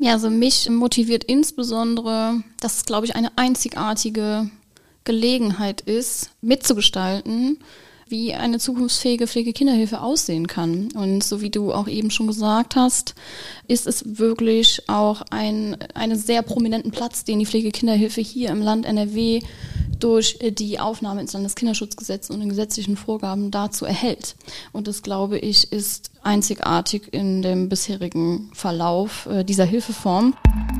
Ja, also mich motiviert insbesondere, dass es, glaube ich, eine einzigartige Gelegenheit ist, mitzugestalten, wie eine zukunftsfähige Pflegekinderhilfe aussehen kann. Und so wie du auch eben schon gesagt hast, ist es wirklich auch einen sehr prominenten Platz, den die Pflegekinderhilfe hier im Land NRW durch die Aufnahme ins Landeskinderschutzgesetz und den gesetzlichen Vorgaben dazu erhält. Und das, glaube ich, ist einzigartig in dem bisherigen Verlauf dieser Hilfeform.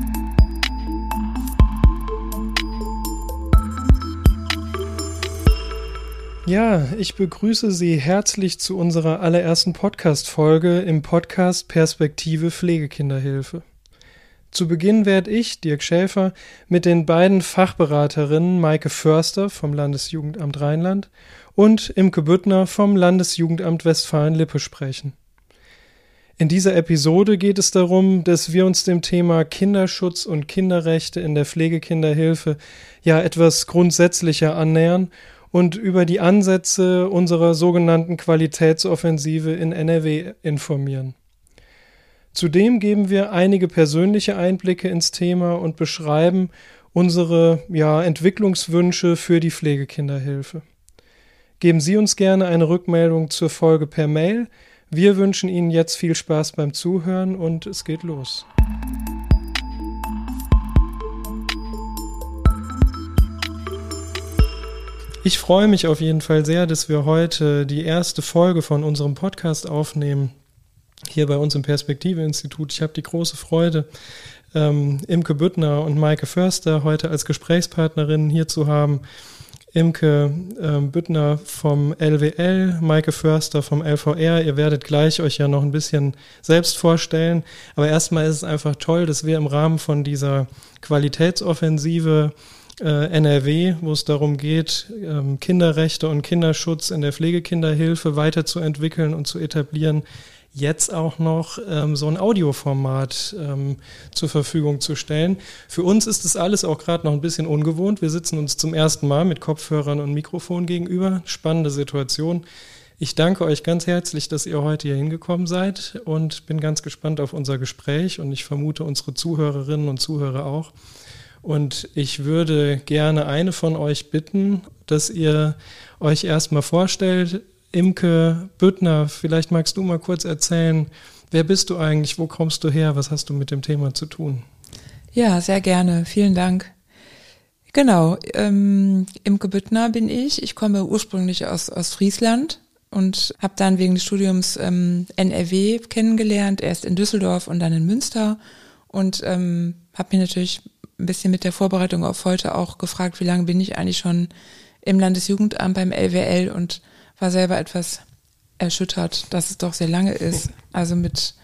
Ja, ich begrüße Sie herzlich zu unserer allerersten Podcast-Folge im Podcast Perspektive Pflegekinderhilfe. Zu Beginn werde ich, Dirk Schäfer, mit den beiden Fachberaterinnen Maike Förster vom Landesjugendamt Rheinland und Imke Büttner vom Landesjugendamt Westfalen-Lippe sprechen. In dieser Episode geht es darum, dass wir uns dem Thema Kinderschutz und Kinderrechte in der Pflegekinderhilfe ja etwas grundsätzlicher annähern und über die Ansätze unserer sogenannten Qualitätsoffensive in NRW informieren. Zudem geben wir einige persönliche Einblicke ins Thema und beschreiben unsere Entwicklungswünsche für die Pflegekinderhilfe. Geben Sie uns gerne eine Rückmeldung zur Folge per Mail. Wir wünschen Ihnen jetzt viel Spaß beim Zuhören und es geht los. Ich freue mich auf jeden Fall sehr, dass wir heute die erste Folge von unserem Podcast aufnehmen, hier bei uns im Perspektive-Institut. Ich habe die große Freude, Imke Büttner und Maike Förster heute als Gesprächspartnerinnen hier zu haben. Imke Büttner vom LWL, Maike Förster vom LVR. Ihr werdet gleich euch ja noch ein bisschen selbst vorstellen. Aber erstmal ist es einfach toll, dass wir im Rahmen von dieser Qualitätsoffensive NRW, wo es darum geht, Kinderrechte und Kinderschutz in der Pflegekinderhilfe weiterzuentwickeln und zu etablieren, jetzt auch noch so ein Audioformat zur Verfügung zu stellen. Für uns ist das alles auch gerade noch ein bisschen ungewohnt. Wir sitzen uns zum ersten Mal mit Kopfhörern und Mikrofon gegenüber. Spannende Situation. Ich danke euch ganz herzlich, dass ihr heute hier hingekommen seid und bin ganz gespannt auf unser Gespräch und ich vermute unsere Zuhörerinnen und Zuhörer auch. Und ich würde gerne eine von euch bitten, dass ihr euch erstmal vorstellt. Imke Büttner, vielleicht magst du mal kurz erzählen, wer bist du eigentlich, wo kommst du her, was hast du mit dem Thema zu tun? Ja, sehr gerne, vielen Dank. Genau, Imke Büttner bin ich. Ich komme ursprünglich aus Friesland und habe dann wegen des Studiums NRW kennengelernt, erst in Düsseldorf und dann in Münster und habe mir natürlich ein bisschen mit der Vorbereitung auf heute auch gefragt, wie lange bin ich eigentlich schon im Landesjugendamt beim LWL und war selber etwas erschüttert, dass es doch sehr lange ist. Also mit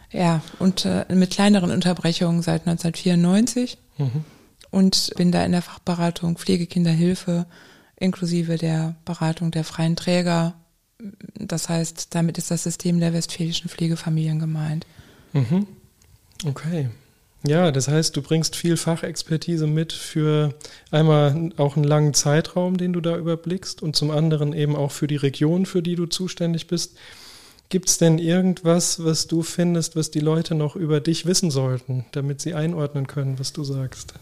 kleineren Unterbrechungen seit 1994 und bin da in der Fachberatung Pflegekinderhilfe inklusive der Beratung der freien Träger. Das heißt, damit ist das System der westfälischen Pflegefamilien gemeint. Okay. Ja, das heißt, du bringst viel Fachexpertise mit für einmal auch einen langen Zeitraum, den du da überblickst und zum anderen eben auch für die Region, für die du zuständig bist. Gibt es denn irgendwas, was du findest, was die Leute noch über dich wissen sollten, damit sie einordnen können, was du sagst?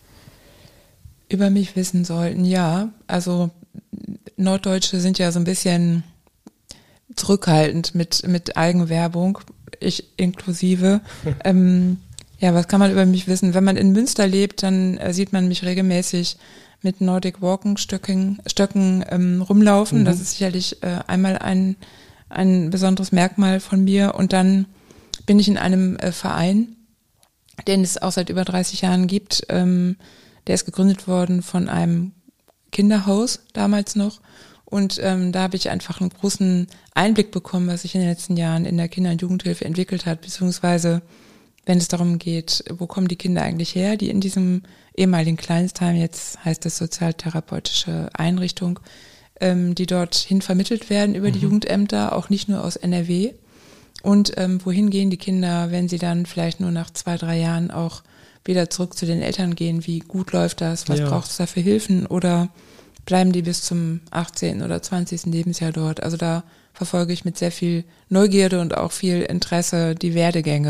Über mich wissen sollten, ja. Also Norddeutsche sind ja so ein bisschen zurückhaltend mit Eigenwerbung, ich inklusive. Ja, was kann man über mich wissen? Wenn man in Münster lebt, dann sieht man mich regelmäßig mit Nordic Walking Stöcken rumlaufen. Das ist sicherlich einmal ein besonderes Merkmal von mir. Und dann bin ich in einem Verein, den es auch seit über 30 Jahren gibt. Der ist gegründet worden von einem Kinderhaus damals noch. Und da habe ich einfach einen großen Einblick bekommen, was sich in den letzten Jahren in der Kinder- und Jugendhilfe entwickelt hat, beziehungsweise wenn es darum geht, wo kommen die Kinder eigentlich her, die in diesem ehemaligen Kleinstheim, jetzt heißt es sozialtherapeutische Einrichtung, die dorthin vermittelt werden über die Jugendämter, auch nicht nur aus NRW. Und wohin gehen die Kinder, wenn sie dann vielleicht nur nach 2-3 Jahren auch wieder zurück zu den Eltern gehen? Wie gut läuft das? Was braucht es da für Hilfen? Oder bleiben die bis zum 18. oder 20. Lebensjahr dort? Also da verfolge ich mit sehr viel Neugierde und auch viel Interesse die Werdegänge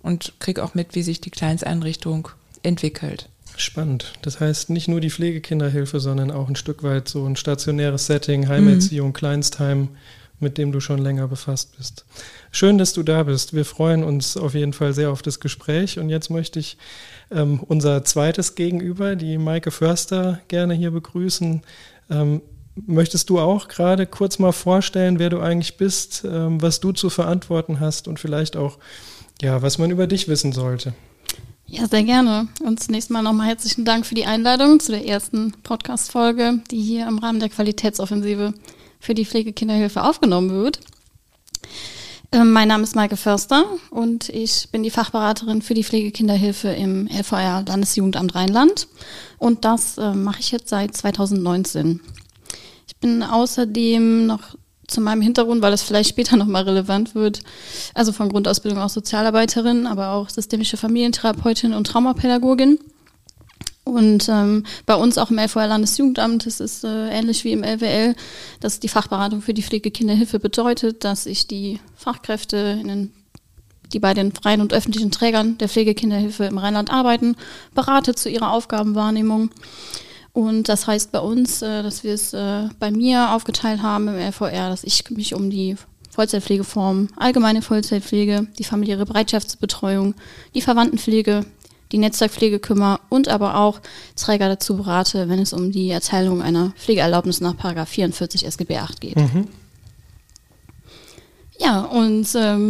und kriege auch mit, wie sich die Kleinsteinrichtung entwickelt. Spannend. Das heißt, nicht nur die Pflegekinderhilfe, sondern auch ein Stück weit so ein stationäres Setting, Heimerziehung, Kleinstheim, mit dem du schon länger befasst bist. Schön, dass du da bist. Wir freuen uns auf jeden Fall sehr auf das Gespräch. Und jetzt möchte ich unser zweites Gegenüber, die Maike Förster, gerne hier begrüßen. Möchtest du auch gerade kurz mal vorstellen, wer du eigentlich bist, was du zu verantworten hast und vielleicht auch, ja, was man über dich wissen sollte? Ja, sehr gerne. Und zunächst mal nochmal herzlichen Dank für die Einladung zu der ersten Podcast-Folge, die hier im Rahmen der Qualitätsoffensive für die Pflegekinderhilfe aufgenommen wird. Mein Name ist Maike Förster und ich bin die Fachberaterin für die Pflegekinderhilfe im LVR Landesjugendamt Rheinland. Und das mache ich jetzt seit 2019. Ich bin außerdem noch zu meinem Hintergrund, weil das vielleicht später nochmal relevant wird, also von Grundausbildung auch Sozialarbeiterin, aber auch systemische Familientherapeutin und Traumapädagogin. Und bei uns auch im LVR Landesjugendamt, das ist ähnlich wie im LWL, dass die Fachberatung für die Pflegekinderhilfe bedeutet, dass ich die Fachkräfte, die bei den freien und öffentlichen Trägern der Pflegekinderhilfe im Rheinland arbeiten, berate zu ihrer Aufgabenwahrnehmung. Und das heißt bei uns, dass wir es bei mir aufgeteilt haben im LVR, dass ich mich um die Vollzeitpflegeform, allgemeine Vollzeitpflege, die familiäre Bereitschaftsbetreuung, die Verwandtenpflege, die Netzwerkpflege kümmere und aber auch Träger dazu berate, wenn es um die Erteilung einer Pflegeerlaubnis nach § 44 SGB 8 geht. Ja, und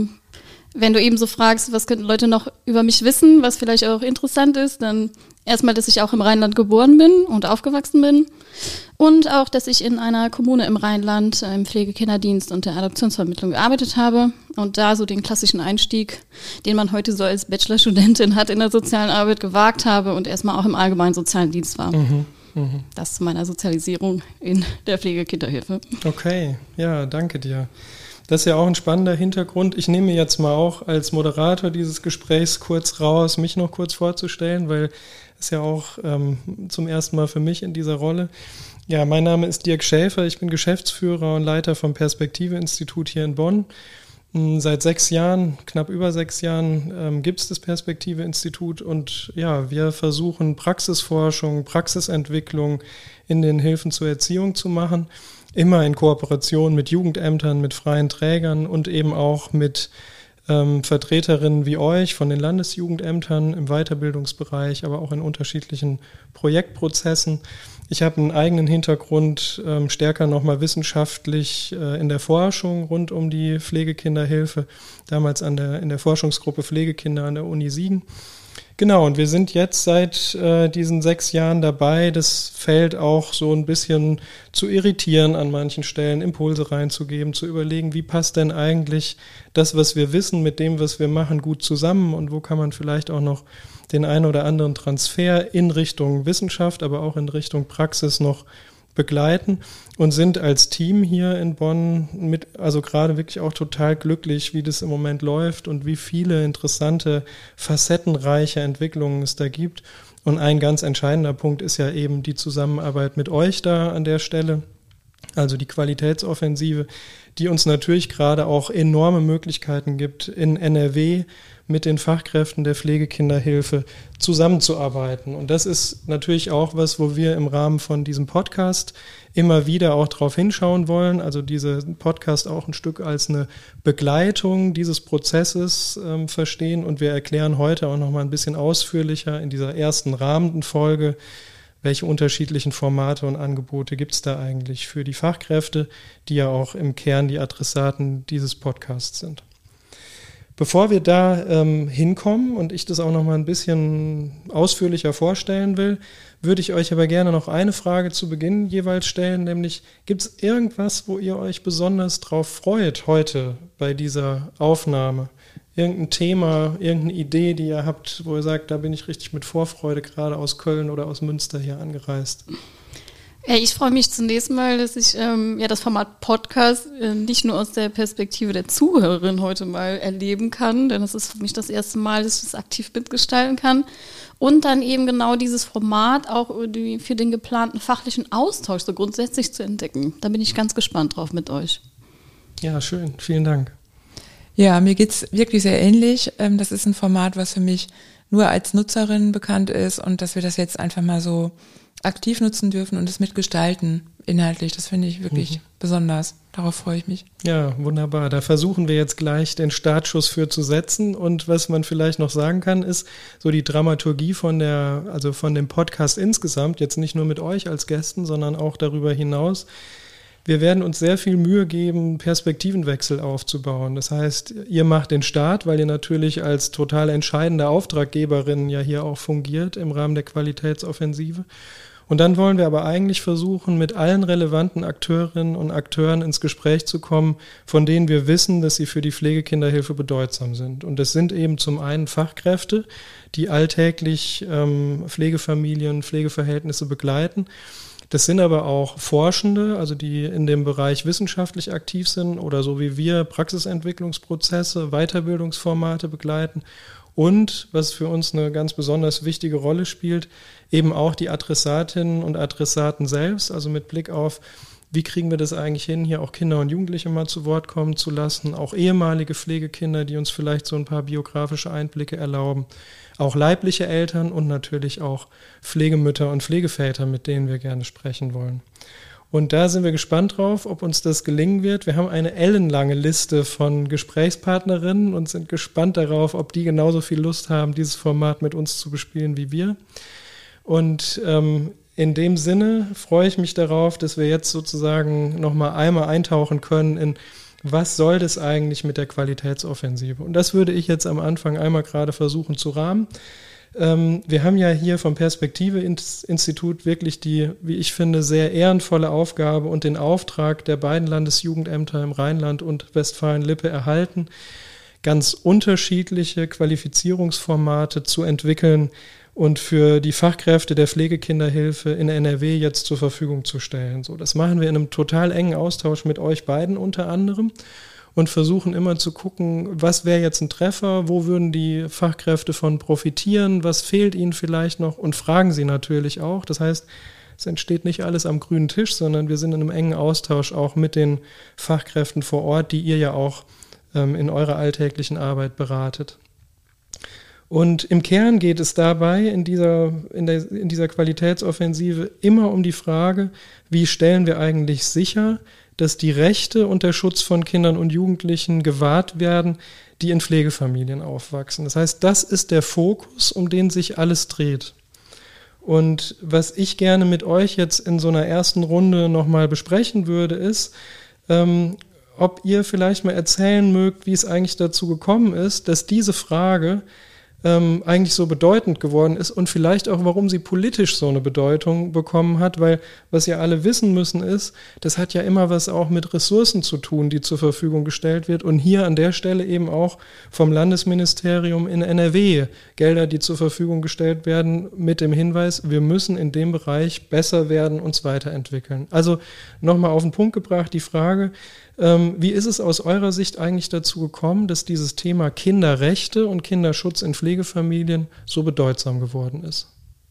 wenn du eben so fragst, was könnten Leute noch über mich wissen, was vielleicht auch interessant ist, dann erstmal, dass ich auch im Rheinland geboren bin und aufgewachsen bin und auch, dass ich in einer Kommune im Rheinland im Pflegekinderdienst und der Adoptionsvermittlung gearbeitet habe und da so den klassischen Einstieg, den man heute so als Bachelorstudentin hat, in der sozialen Arbeit gewagt habe und erstmal auch im allgemeinen sozialen Dienst war. Das zu meiner Sozialisierung in der Pflegekinderhilfe. Okay, ja, danke dir. Das ist ja auch ein spannender Hintergrund. Ich nehme mir jetzt mal auch als Moderator dieses Gesprächs kurz raus, mich noch kurz vorzustellen, weil es ja auch zum ersten Mal für mich in dieser Rolle. Ja, mein Name ist Dirk Schäfer, ich bin Geschäftsführer und Leiter vom Perspektive-Institut hier in Bonn. Seit 6 Jahren, knapp über 6 Jahren, gibt es das Perspektive-Institut und ja, wir versuchen Praxisforschung, Praxisentwicklung in den Hilfen zur Erziehung zu machen. Immer in Kooperation mit Jugendämtern, mit freien Trägern und eben auch mit Vertreterinnen wie euch von den Landesjugendämtern im Weiterbildungsbereich, aber auch in unterschiedlichen Projektprozessen. Ich habe einen eigenen Hintergrund, stärker nochmal wissenschaftlich in der Forschung rund um die Pflegekinderhilfe, damals in der Forschungsgruppe Pflegekinder an der Uni Siegen. Genau, und wir sind jetzt seit diesen 6 Jahren dabei, das Feld auch so ein bisschen zu irritieren an manchen Stellen, Impulse reinzugeben, zu überlegen, wie passt denn eigentlich das, was wir wissen, mit dem, was wir machen, gut zusammen und wo kann man vielleicht auch noch den einen oder anderen Transfer in Richtung Wissenschaft, aber auch in Richtung Praxis noch begleiten und sind als Team hier in Bonn also gerade wirklich auch total glücklich, wie das im Moment läuft und wie viele interessante, facettenreiche Entwicklungen es da gibt. Und ein ganz entscheidender Punkt ist ja eben die Zusammenarbeit mit euch da an der Stelle, also die Qualitätsoffensive, die uns natürlich gerade auch enorme Möglichkeiten gibt, in NRW mit den Fachkräften der Pflegekinderhilfe zusammenzuarbeiten. Und das ist natürlich auch was, wo wir im Rahmen von diesem Podcast immer wieder auch drauf hinschauen wollen. Also diese Podcast auch ein Stück als eine Begleitung dieses Prozesses verstehen. Und wir erklären heute auch noch mal ein bisschen ausführlicher in dieser ersten rahmenden Folge, welche unterschiedlichen Formate und Angebote gibt es da eigentlich für die Fachkräfte, die ja auch im Kern die Adressaten dieses Podcasts sind. Bevor wir da hinkommen und ich das auch noch mal ein bisschen ausführlicher vorstellen will, würde ich euch aber gerne noch eine Frage zu Beginn jeweils stellen, nämlich gibt es irgendwas, wo ihr euch besonders drauf freut heute bei dieser Aufnahme? Irgendein Thema, irgendeine Idee, die ihr habt, wo ihr sagt, da bin ich richtig mit Vorfreude gerade aus Köln oder aus Münster hier angereist? Ich freue mich zunächst mal, dass ich das Format Podcast nicht nur aus der Perspektive der Zuhörerin heute mal erleben kann, denn das ist für mich das erste Mal, dass ich das aktiv mitgestalten kann. Und dann eben genau dieses Format auch für den geplanten fachlichen Austausch so grundsätzlich zu entdecken. Da bin ich ganz gespannt drauf mit euch. Ja, schön. Vielen Dank. Ja, mir geht's wirklich sehr ähnlich. Das ist ein Format, was für mich nur als Nutzerin bekannt ist und dass wir das jetzt einfach mal so aktiv nutzen dürfen und es mitgestalten inhaltlich. Das finde ich wirklich besonders. Darauf freue ich mich. Ja, wunderbar. Da versuchen wir jetzt gleich den Startschuss für zu setzen. Und was man vielleicht noch sagen kann, ist so die Dramaturgie von dem Podcast insgesamt, jetzt nicht nur mit euch als Gästen, sondern auch darüber hinaus. Wir werden uns sehr viel Mühe geben, Perspektivenwechsel aufzubauen. Das heißt, ihr macht den Start, weil ihr natürlich als total entscheidende Auftraggeberin ja hier auch fungiert im Rahmen der Qualitätsoffensive. Und dann wollen wir aber eigentlich versuchen, mit allen relevanten Akteurinnen und Akteuren ins Gespräch zu kommen, von denen wir wissen, dass sie für die Pflegekinderhilfe bedeutsam sind. Und das sind eben zum einen Fachkräfte, die alltäglich Pflegefamilien, Pflegeverhältnisse begleiten. Das sind aber auch Forschende, also die in dem Bereich wissenschaftlich aktiv sind oder so wie wir Praxisentwicklungsprozesse, Weiterbildungsformate begleiten. Und, was für uns eine ganz besonders wichtige Rolle spielt, eben auch die Adressatinnen und Adressaten selbst, also mit Blick auf, wie kriegen wir das eigentlich hin, hier auch Kinder und Jugendliche mal zu Wort kommen zu lassen, auch ehemalige Pflegekinder, die uns vielleicht so ein paar biografische Einblicke erlauben, auch leibliche Eltern und natürlich auch Pflegemütter und Pflegeväter, mit denen wir gerne sprechen wollen. Und da sind wir gespannt drauf, ob uns das gelingen wird. Wir haben eine ellenlange Liste von Gesprächspartnerinnen und sind gespannt darauf, ob die genauso viel Lust haben, dieses Format mit uns zu bespielen wie wir. Und in dem Sinne freue ich mich darauf, dass wir jetzt sozusagen nochmal einmal eintauchen können in, was soll das eigentlich mit der Qualitätsoffensive? Und das würde ich jetzt am Anfang einmal gerade versuchen zu rahmen. Wir haben ja hier vom Perspektive-Institut wirklich die, wie ich finde, sehr ehrenvolle Aufgabe und den Auftrag der beiden Landesjugendämter im Rheinland und Westfalen-Lippe erhalten, ganz unterschiedliche Qualifizierungsformate zu entwickeln und für die Fachkräfte der Pflegekinderhilfe in NRW jetzt zur Verfügung zu stellen. So, das machen wir in einem total engen Austausch mit euch beiden unter anderem und versuchen immer zu gucken, was wäre jetzt ein Treffer, wo würden die Fachkräfte von profitieren, was fehlt ihnen vielleicht noch und fragen sie natürlich auch. Das heißt, es entsteht nicht alles am grünen Tisch, sondern wir sind in einem engen Austausch auch mit den Fachkräften vor Ort, die ihr ja auch in eurer alltäglichen Arbeit beratet. Und im Kern geht es dabei in dieser Qualitätsoffensive immer um die Frage, wie stellen wir eigentlich sicher, dass die Rechte und der Schutz von Kindern und Jugendlichen gewahrt werden, die in Pflegefamilien aufwachsen. Das heißt, das ist der Fokus, um den sich alles dreht. Und was ich gerne mit euch jetzt in so einer ersten Runde nochmal besprechen würde, ist, ob ihr vielleicht mal erzählen mögt, wie es eigentlich dazu gekommen ist, dass diese Frage eigentlich so bedeutend geworden ist und vielleicht auch, warum sie politisch so eine Bedeutung bekommen hat, weil was ja alle wissen müssen ist, das hat ja immer was auch mit Ressourcen zu tun, die zur Verfügung gestellt wird und hier an der Stelle eben auch vom Landesministerium in NRW Gelder, die zur Verfügung gestellt werden, mit dem Hinweis, wir müssen in dem Bereich besser werden, uns weiterentwickeln. Also nochmal auf den Punkt gebracht, die Frage, wie ist es aus eurer Sicht eigentlich dazu gekommen, dass dieses Thema Kinderrechte und Kinderschutz in Pflegefamilien so bedeutsam geworden ist?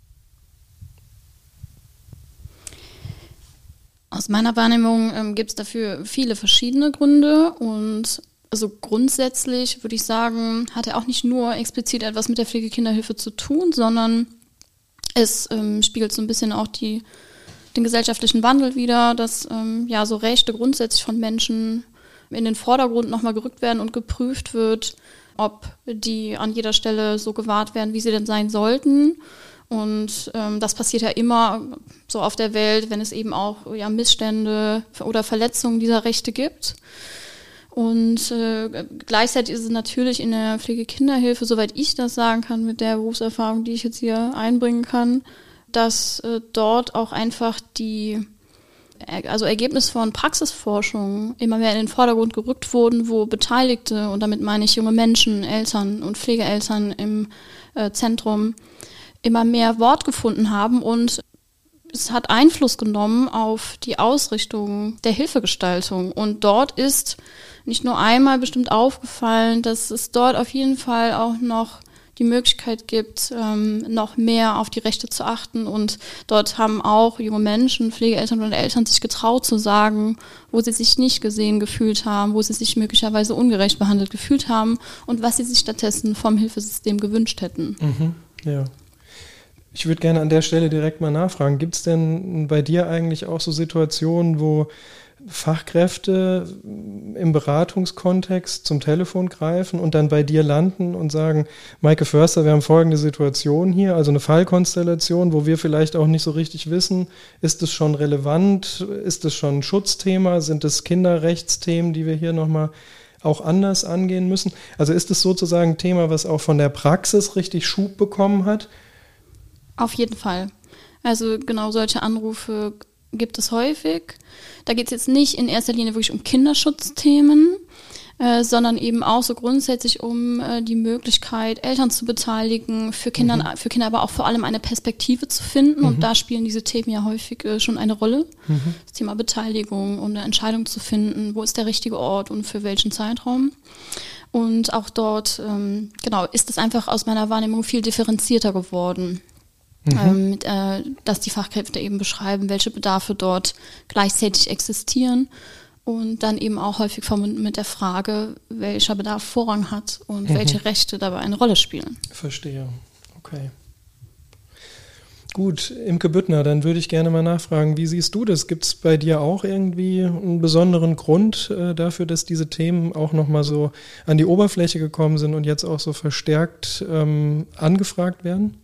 Aus meiner Wahrnehmung gibt es dafür viele verschiedene Gründe und also grundsätzlich würde ich sagen, hat er auch nicht nur explizit etwas mit der Pflegekinderhilfe zu tun, sondern es spiegelt so ein bisschen auch den gesellschaftlichen Wandel wider, dass so Rechte grundsätzlich von Menschen in den Vordergrund nochmal gerückt werden und geprüft wird, ob die an jeder Stelle so gewahrt werden, wie sie denn sein sollten. Und das passiert ja immer so auf der Welt, wenn es eben auch Missstände oder Verletzungen dieser Rechte gibt. Und gleichzeitig ist es natürlich in der Pflegekinderhilfe, soweit ich das sagen kann, mit der Berufserfahrung, die ich jetzt hier einbringen kann, dass dort auch einfach Ergebnisse von Praxisforschung immer mehr in den Vordergrund gerückt wurden, wo Beteiligte, und damit meine ich junge Menschen, Eltern und Pflegeeltern im Zentrum, immer mehr Wort gefunden haben und es hat Einfluss genommen auf die Ausrichtung der Hilfegestaltung. Und dort ist nicht nur einmal bestimmt aufgefallen, dass es dort auf jeden Fall auch noch die Möglichkeit gibt, noch mehr auf die Rechte zu achten. Und dort haben auch junge Menschen, Pflegeeltern und Eltern sich getraut zu sagen, wo sie sich nicht gesehen gefühlt haben, wo sie sich möglicherweise ungerecht behandelt gefühlt haben und was sie sich stattdessen vom Hilfesystem gewünscht hätten. Ja. Ich würde gerne an der Stelle direkt mal nachfragen, gibt es denn bei dir eigentlich auch so Situationen, wo Fachkräfte im Beratungskontext zum Telefon greifen und dann bei dir landen und sagen, Maike Förster, wir haben folgende Situation hier, also eine Fallkonstellation, wo wir vielleicht auch nicht so richtig wissen, ist es schon relevant, ist es schon ein Schutzthema, sind es Kinderrechtsthemen, die wir hier nochmal auch anders angehen müssen? Also ist es sozusagen ein Thema, was auch von der Praxis richtig Schub bekommen hat? Auf jeden Fall. Also genau solche Anrufe gibt es häufig. Da geht es jetzt nicht in erster Linie wirklich um Kinderschutzthemen, sondern eben auch so grundsätzlich um die Möglichkeit, Eltern zu beteiligen, für Kinder aber auch vor allem eine Perspektive zu finden. Und da spielen diese Themen ja häufig schon eine Rolle. Das Thema Beteiligung und eine Entscheidung zu finden, wo ist der richtige Ort und für welchen Zeitraum. Und auch dort, ist es einfach aus meiner Wahrnehmung viel differenzierter geworden. Dass die Fachkräfte eben beschreiben, welche Bedarfe dort gleichzeitig existieren und dann eben auch häufig verbunden mit der Frage, welcher Bedarf Vorrang hat und welche Rechte dabei eine Rolle spielen. Verstehe, okay. Gut, Imke Büttner, dann würde ich gerne mal nachfragen, wie siehst du das? Gibt es bei dir auch irgendwie einen besonderen Grund dafür, dass diese Themen auch nochmal so an die Oberfläche gekommen sind und jetzt auch so verstärkt angefragt werden?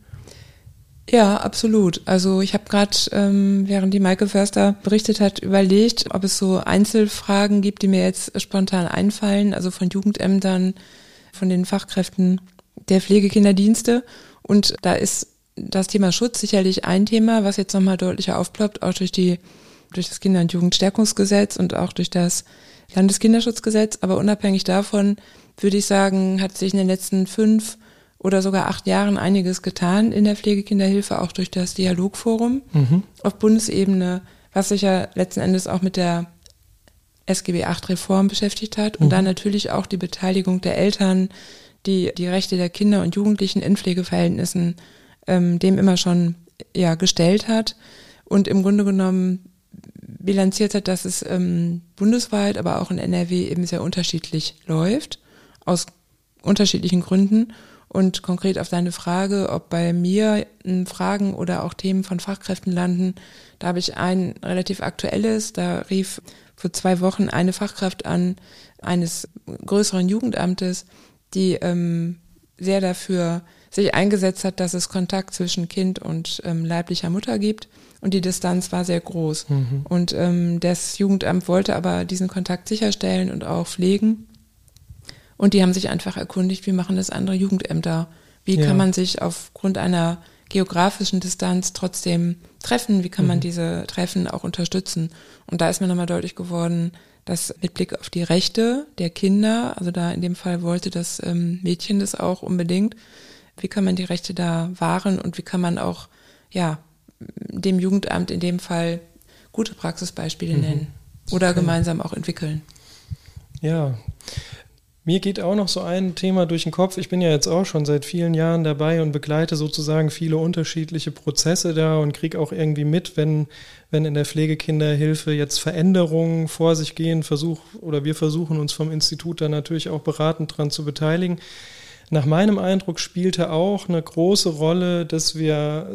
Ja, absolut. Also ich habe gerade, während die Maike Förster berichtet hat, überlegt, ob es so Einzelfragen gibt, die mir jetzt spontan einfallen, also von Jugendämtern, von den Fachkräften der Pflegekinderdienste. Und da ist das Thema Schutz sicherlich ein Thema, was jetzt nochmal deutlicher aufploppt, auch durch das Kinder- und Jugendstärkungsgesetz und auch durch das Landeskinderschutzgesetz. Aber unabhängig davon würde ich sagen, hat sich in den letzten 5 oder sogar 8 Jahren einiges getan in der Pflegekinderhilfe, auch durch das Dialogforum auf Bundesebene, was sich ja letzten Endes auch mit der SGB VIII-Reform beschäftigt hat und dann natürlich auch die Beteiligung der Eltern, die Rechte der Kinder und Jugendlichen in Pflegeverhältnissen dem immer schon gestellt hat und im Grunde genommen bilanziert hat, dass es bundesweit, aber auch in NRW eben sehr unterschiedlich läuft, aus unterschiedlichen Gründen. Und konkret auf deine Frage, ob bei mir Fragen oder auch Themen von Fachkräften landen, da habe ich ein relativ aktuelles, da rief vor 2 Wochen eine Fachkraft an eines größeren Jugendamtes, die sehr dafür sich eingesetzt hat, dass es Kontakt zwischen Kind und leiblicher Mutter gibt und die Distanz war sehr groß. Und das Jugendamt wollte aber diesen Kontakt sicherstellen und auch pflegen. Und die haben sich einfach erkundigt, wie machen das andere Jugendämter? Wie kann man sich aufgrund einer geografischen Distanz trotzdem treffen? Wie kann man diese Treffen auch unterstützen? Und da ist mir nochmal deutlich geworden, dass mit Blick auf die Rechte der Kinder, also da in dem Fall wollte das Mädchen das auch unbedingt, wie kann man die Rechte da wahren und wie kann man auch dem Jugendamt in dem Fall gute Praxisbeispiele nennen oder gemeinsam auch entwickeln? Ja, mir geht auch noch so ein Thema durch den Kopf. Ich bin ja jetzt auch schon seit vielen Jahren dabei und begleite sozusagen viele unterschiedliche Prozesse da und kriege auch irgendwie mit, wenn in der Pflegekinderhilfe jetzt Veränderungen vor sich gehen, wir versuchen uns vom Institut da natürlich auch beratend dran zu beteiligen. Nach meinem Eindruck spielte auch eine große Rolle, dass wir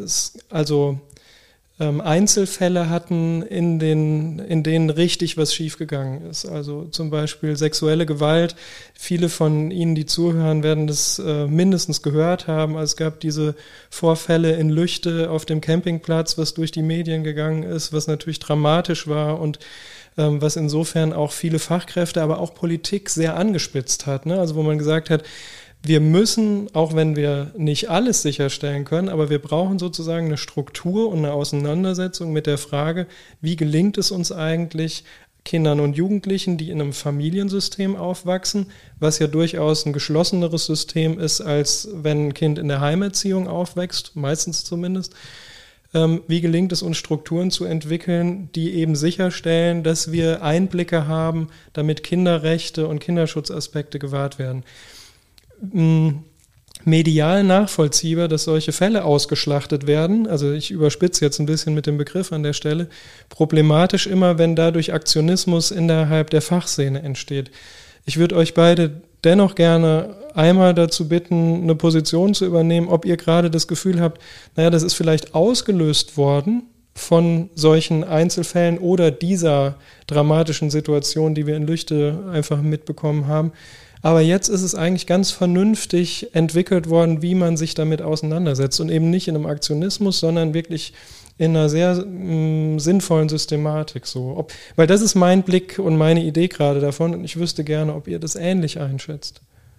Einzelfälle hatten, in denen richtig was schiefgegangen ist. Also zum Beispiel sexuelle Gewalt. Viele von Ihnen, die zuhören, werden das mindestens gehört haben. Also es gab diese Vorfälle in Lüchte auf dem Campingplatz, was durch die Medien gegangen ist, was natürlich dramatisch war und was insofern auch viele Fachkräfte, aber auch Politik sehr angespitzt hat. Ne? Also wo man gesagt hat, wir müssen, auch wenn wir nicht alles sicherstellen können, aber wir brauchen sozusagen eine Struktur und eine Auseinandersetzung mit der Frage, wie gelingt es uns eigentlich, Kindern und Jugendlichen, die in einem Familiensystem aufwachsen, was ja durchaus ein geschlosseneres System ist, als wenn ein Kind in der Heimerziehung aufwächst, meistens zumindest. Wie gelingt es uns, Strukturen zu entwickeln, die eben sicherstellen, dass wir Einblicke haben, damit Kinderrechte und Kinderschutzaspekte gewahrt werden. medial nachvollziehbar, dass solche Fälle ausgeschlachtet werden. Also ich überspitze jetzt ein bisschen mit dem Begriff an der Stelle. Problematisch immer, wenn dadurch Aktionismus innerhalb der Fachszene entsteht. Ich würde euch beide dennoch gerne einmal dazu bitten, eine Position zu übernehmen, ob ihr gerade das Gefühl habt, naja, das ist vielleicht ausgelöst worden von solchen Einzelfällen oder dieser dramatischen Situation, die wir in Lüchte einfach mitbekommen haben. Aber jetzt ist es eigentlich ganz vernünftig entwickelt worden, wie man sich damit auseinandersetzt und eben nicht in einem Aktionismus, sondern wirklich in einer sehr sinnvollen Systematik. So. Weil das ist mein Blick und meine Idee gerade davon und ich wüsste gerne, ob ihr das ähnlich einschätzt.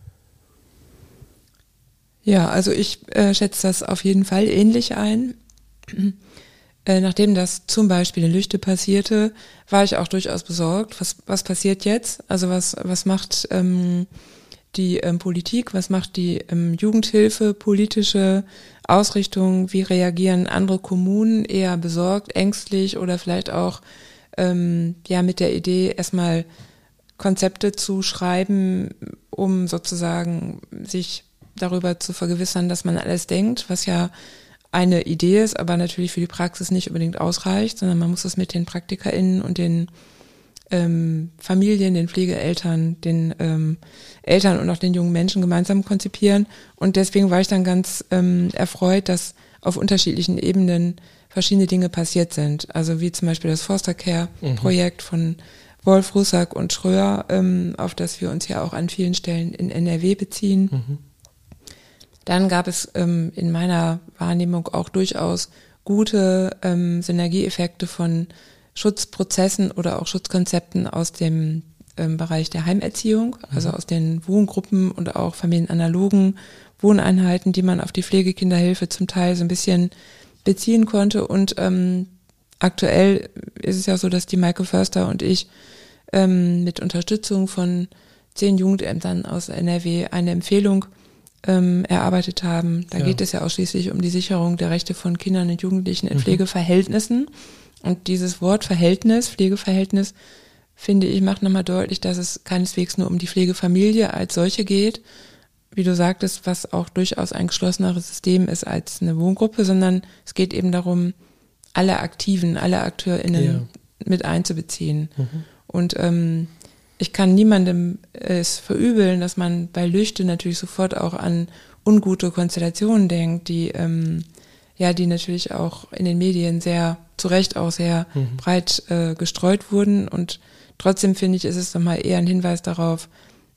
Ja, also ich schätze das auf jeden Fall ähnlich ein. Nachdem das zum Beispiel in Lüchte passierte, war ich auch durchaus besorgt. Was passiert jetzt? Also was macht die Politik, was macht die Jugendhilfe, politische Ausrichtung, wie reagieren andere Kommunen, eher besorgt, ängstlich oder vielleicht auch mit der Idee, erstmal Konzepte zu schreiben, um sozusagen sich darüber zu vergewissern, dass man alles denkt, was ja eine Idee ist, aber natürlich für die Praxis nicht unbedingt ausreicht, sondern man muss es mit den PraktikerInnen und den Familien, den Pflegeeltern, den Eltern und auch den jungen Menschen gemeinsam konzipieren. Und deswegen war ich dann ganz erfreut, dass auf unterschiedlichen Ebenen verschiedene Dinge passiert sind. Also wie zum Beispiel das Foster Care-Projekt von Wolf, Russack und Schröer, auf das wir uns ja auch an vielen Stellen in NRW beziehen. Mhm. Dann gab es in meiner Wahrnehmung auch durchaus gute Synergieeffekte von Schutzprozessen oder auch Schutzkonzepten aus dem Bereich der Heimerziehung, also aus den Wohngruppen und auch familienanalogen Wohneinheiten, die man auf die Pflegekinderhilfe zum Teil so ein bisschen beziehen konnte. Und aktuell ist es ja so, dass die Maike Förster und ich mit Unterstützung von 10 Jugendämtern aus NRW eine Empfehlung erarbeitet haben. Da geht es ja ausschließlich um die Sicherung der Rechte von Kindern und Jugendlichen in Pflegeverhältnissen. Und dieses Wort Verhältnis, Pflegeverhältnis, finde ich, macht nochmal deutlich, dass es keineswegs nur um die Pflegefamilie als solche geht, wie du sagtest, was auch durchaus ein geschlosseneres System ist als eine Wohngruppe, sondern es geht eben darum, alle Aktiven, alle AkteurInnen mit einzubeziehen. Und ich kann niemandem es verübeln, dass man bei Lüchte natürlich sofort auch an ungute Konstellationen denkt, die natürlich auch in den Medien zu Recht auch sehr breit gestreut wurden. Und trotzdem finde ich, ist es nochmal eher ein Hinweis darauf,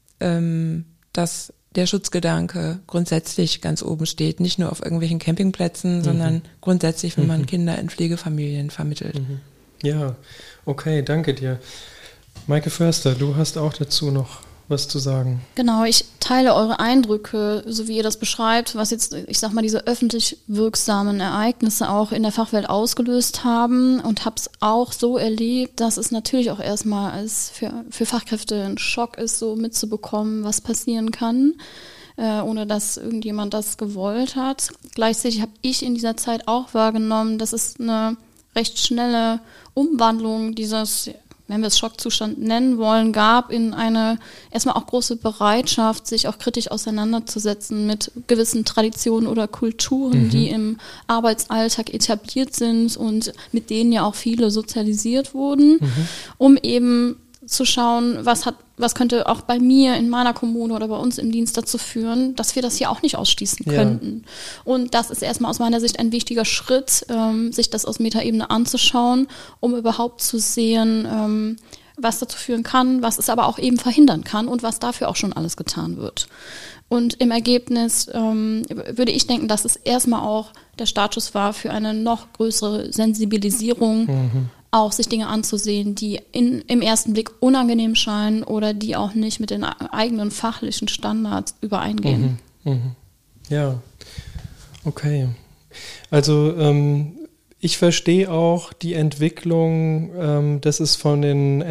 dass der Schutzgedanke grundsätzlich ganz oben steht, nicht nur auf irgendwelchen Campingplätzen, sondern grundsätzlich, wenn man Kinder in Pflegefamilien vermittelt. Ja, okay, danke dir. Maike Förster, du hast auch dazu noch was zu sagen. Genau, ich teile eure Eindrücke, so wie ihr das beschreibt, was jetzt, ich sag mal, diese öffentlich wirksamen Ereignisse auch in der Fachwelt ausgelöst haben und habe es auch so erlebt, dass es natürlich auch erstmal als für Fachkräfte ein Schock ist, so mitzubekommen, was passieren kann, ohne dass irgendjemand das gewollt hat. Gleichzeitig habe ich in dieser Zeit auch wahrgenommen, dass es eine recht schnelle Umwandlung dieses, wenn wir es Schockzustand nennen wollen, gab in eine erstmal auch große Bereitschaft, sich auch kritisch auseinanderzusetzen mit gewissen Traditionen oder Kulturen, die im Arbeitsalltag etabliert sind und mit denen ja auch viele sozialisiert wurden, um eben zu schauen, was könnte auch bei mir in meiner Kommune oder bei uns im Dienst dazu führen, dass wir das hier auch nicht ausschließen könnten. Und das ist erstmal aus meiner Sicht ein wichtiger Schritt, sich das aus Metaebene anzuschauen, um überhaupt zu sehen, was dazu führen kann, was es aber auch eben verhindern kann und was dafür auch schon alles getan wird. Und im Ergebnis würde ich denken, dass es erstmal auch der Startschuss war für eine noch größere Sensibilisierung, auch sich Dinge anzusehen, die im ersten Blick unangenehm scheinen oder die auch nicht mit den eigenen fachlichen Standards übereingehen. Ja, okay. Also ich verstehe auch die Entwicklung, dass es vom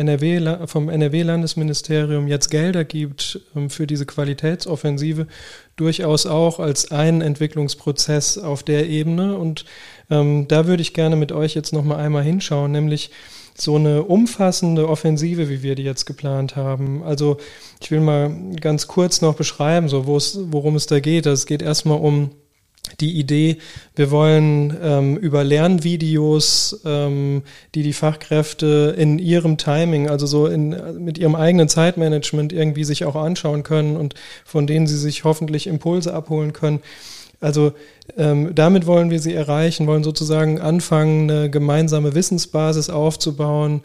NRW-Landesministerium jetzt Gelder gibt für diese Qualitätsoffensive, durchaus auch als einen Entwicklungsprozess auf der Ebene. Und da würde ich gerne mit euch jetzt nochmal einmal hinschauen, nämlich so eine umfassende Offensive, wie wir die jetzt geplant haben. Also ich will mal ganz kurz noch beschreiben, so worum es da geht. Es geht erstmal um die Idee, wir wollen über Lernvideos, die Fachkräfte in ihrem Timing, also so mit ihrem eigenen Zeitmanagement irgendwie sich auch anschauen können und von denen sie sich hoffentlich Impulse abholen können. Also damit wollen wir sie erreichen, wollen sozusagen anfangen, eine gemeinsame Wissensbasis aufzubauen.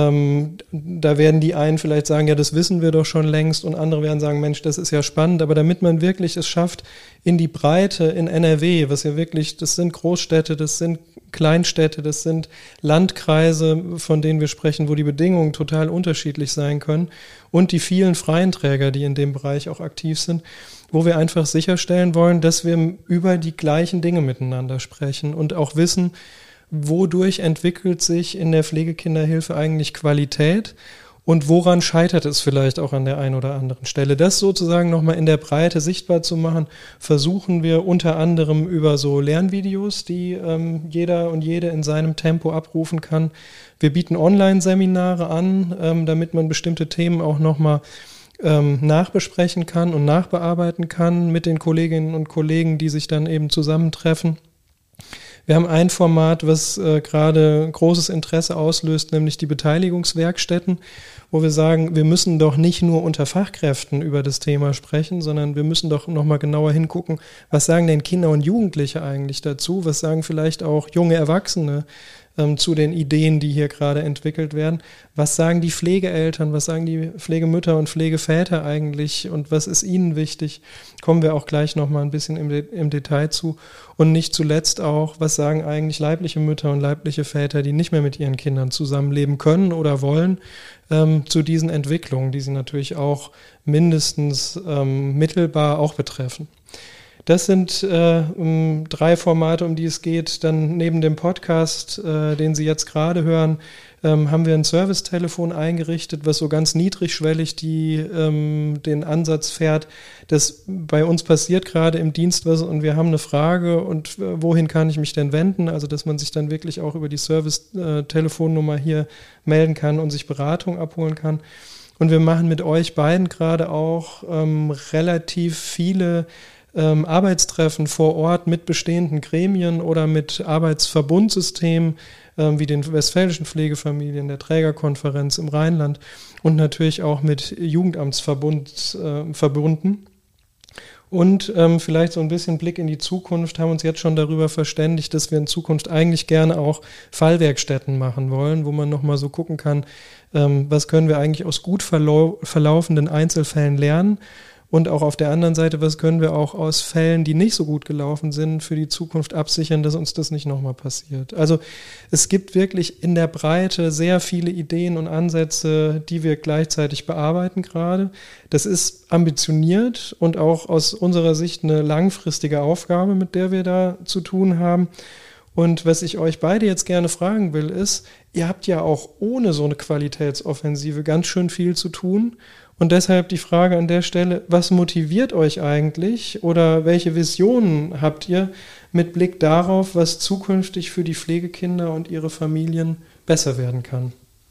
Da werden die einen vielleicht sagen, ja, das wissen wir doch schon längst, und andere werden sagen, Mensch, das ist ja spannend. Aber damit man wirklich es schafft, in die Breite, in NRW, was ja wirklich, das sind Großstädte, das sind Kleinstädte, das sind Landkreise, von denen wir sprechen, wo die Bedingungen total unterschiedlich sein können, und die vielen freien Träger, die in dem Bereich auch aktiv sind, wo wir einfach sicherstellen wollen, dass wir über die gleichen Dinge miteinander sprechen und auch wissen, wodurch entwickelt sich in der Pflegekinderhilfe eigentlich Qualität und woran scheitert es vielleicht auch an der einen oder anderen Stelle. Das sozusagen nochmal in der Breite sichtbar zu machen, versuchen wir unter anderem über so Lernvideos, die jeder und jede in seinem Tempo abrufen kann. Wir bieten Online-Seminare an, damit man bestimmte Themen auch nochmal nachbesprechen kann und nachbearbeiten kann mit den Kolleginnen und Kollegen, die sich dann eben zusammentreffen. Wir haben ein Format, was gerade großes Interesse auslöst, nämlich die Beteiligungswerkstätten, wo wir sagen, wir müssen doch nicht nur unter Fachkräften über das Thema sprechen, sondern wir müssen doch nochmal genauer hingucken, was sagen denn Kinder und Jugendliche eigentlich dazu, was sagen vielleicht auch junge Erwachsene zu den Ideen, die hier gerade entwickelt werden. Was sagen die Pflegeeltern, was sagen die Pflegemütter und Pflegeväter eigentlich und was ist ihnen wichtig? Kommen wir auch gleich nochmal ein bisschen im Detail zu. Und nicht zuletzt auch, was sagen eigentlich leibliche Mütter und leibliche Väter, die nicht mehr mit ihren Kindern zusammenleben können oder wollen, zu diesen Entwicklungen, die sie natürlich auch mindestens mittelbar auch betreffen. Das sind 3 Formate, um die es geht. Dann neben dem Podcast, den Sie jetzt gerade hören, haben wir ein Servicetelefon eingerichtet, was so ganz niedrigschwellig den Ansatz fährt, dass bei uns passiert gerade im Dienst was und wir haben eine Frage und wohin kann ich mich denn wenden? Also dass man sich dann wirklich auch über die Service-Telefonnummer hier melden kann und sich Beratung abholen kann. Und wir machen mit euch beiden gerade auch relativ viele Arbeitstreffen vor Ort mit bestehenden Gremien oder mit Arbeitsverbundsystemen wie den Westfälischen Pflegefamilien, der Trägerkonferenz im Rheinland und natürlich auch mit Jugendamtsverbund verbunden. Und vielleicht so ein bisschen Blick in die Zukunft, haben uns jetzt schon darüber verständigt, dass wir in Zukunft eigentlich gerne auch Fallwerkstätten machen wollen, wo man nochmal so gucken kann, was können wir eigentlich aus gut verlaufenden Einzelfällen lernen. Und auch auf der anderen Seite, was können wir auch aus Fällen, die nicht so gut gelaufen sind, für die Zukunft absichern, dass uns das nicht nochmal passiert. Also es gibt wirklich in der Breite sehr viele Ideen und Ansätze, die wir gleichzeitig bearbeiten gerade. Das ist ambitioniert und auch aus unserer Sicht eine langfristige Aufgabe, mit der wir da zu tun haben. Und was ich euch beide jetzt gerne fragen will, ist, ihr habt ja auch ohne so eine Qualitätsoffensive ganz schön viel zu tun. Und deshalb die Frage an der Stelle, was motiviert euch eigentlich oder welche Visionen habt ihr mit Blick darauf, was zukünftig für die Pflegekinder und ihre Familien besser werden kann?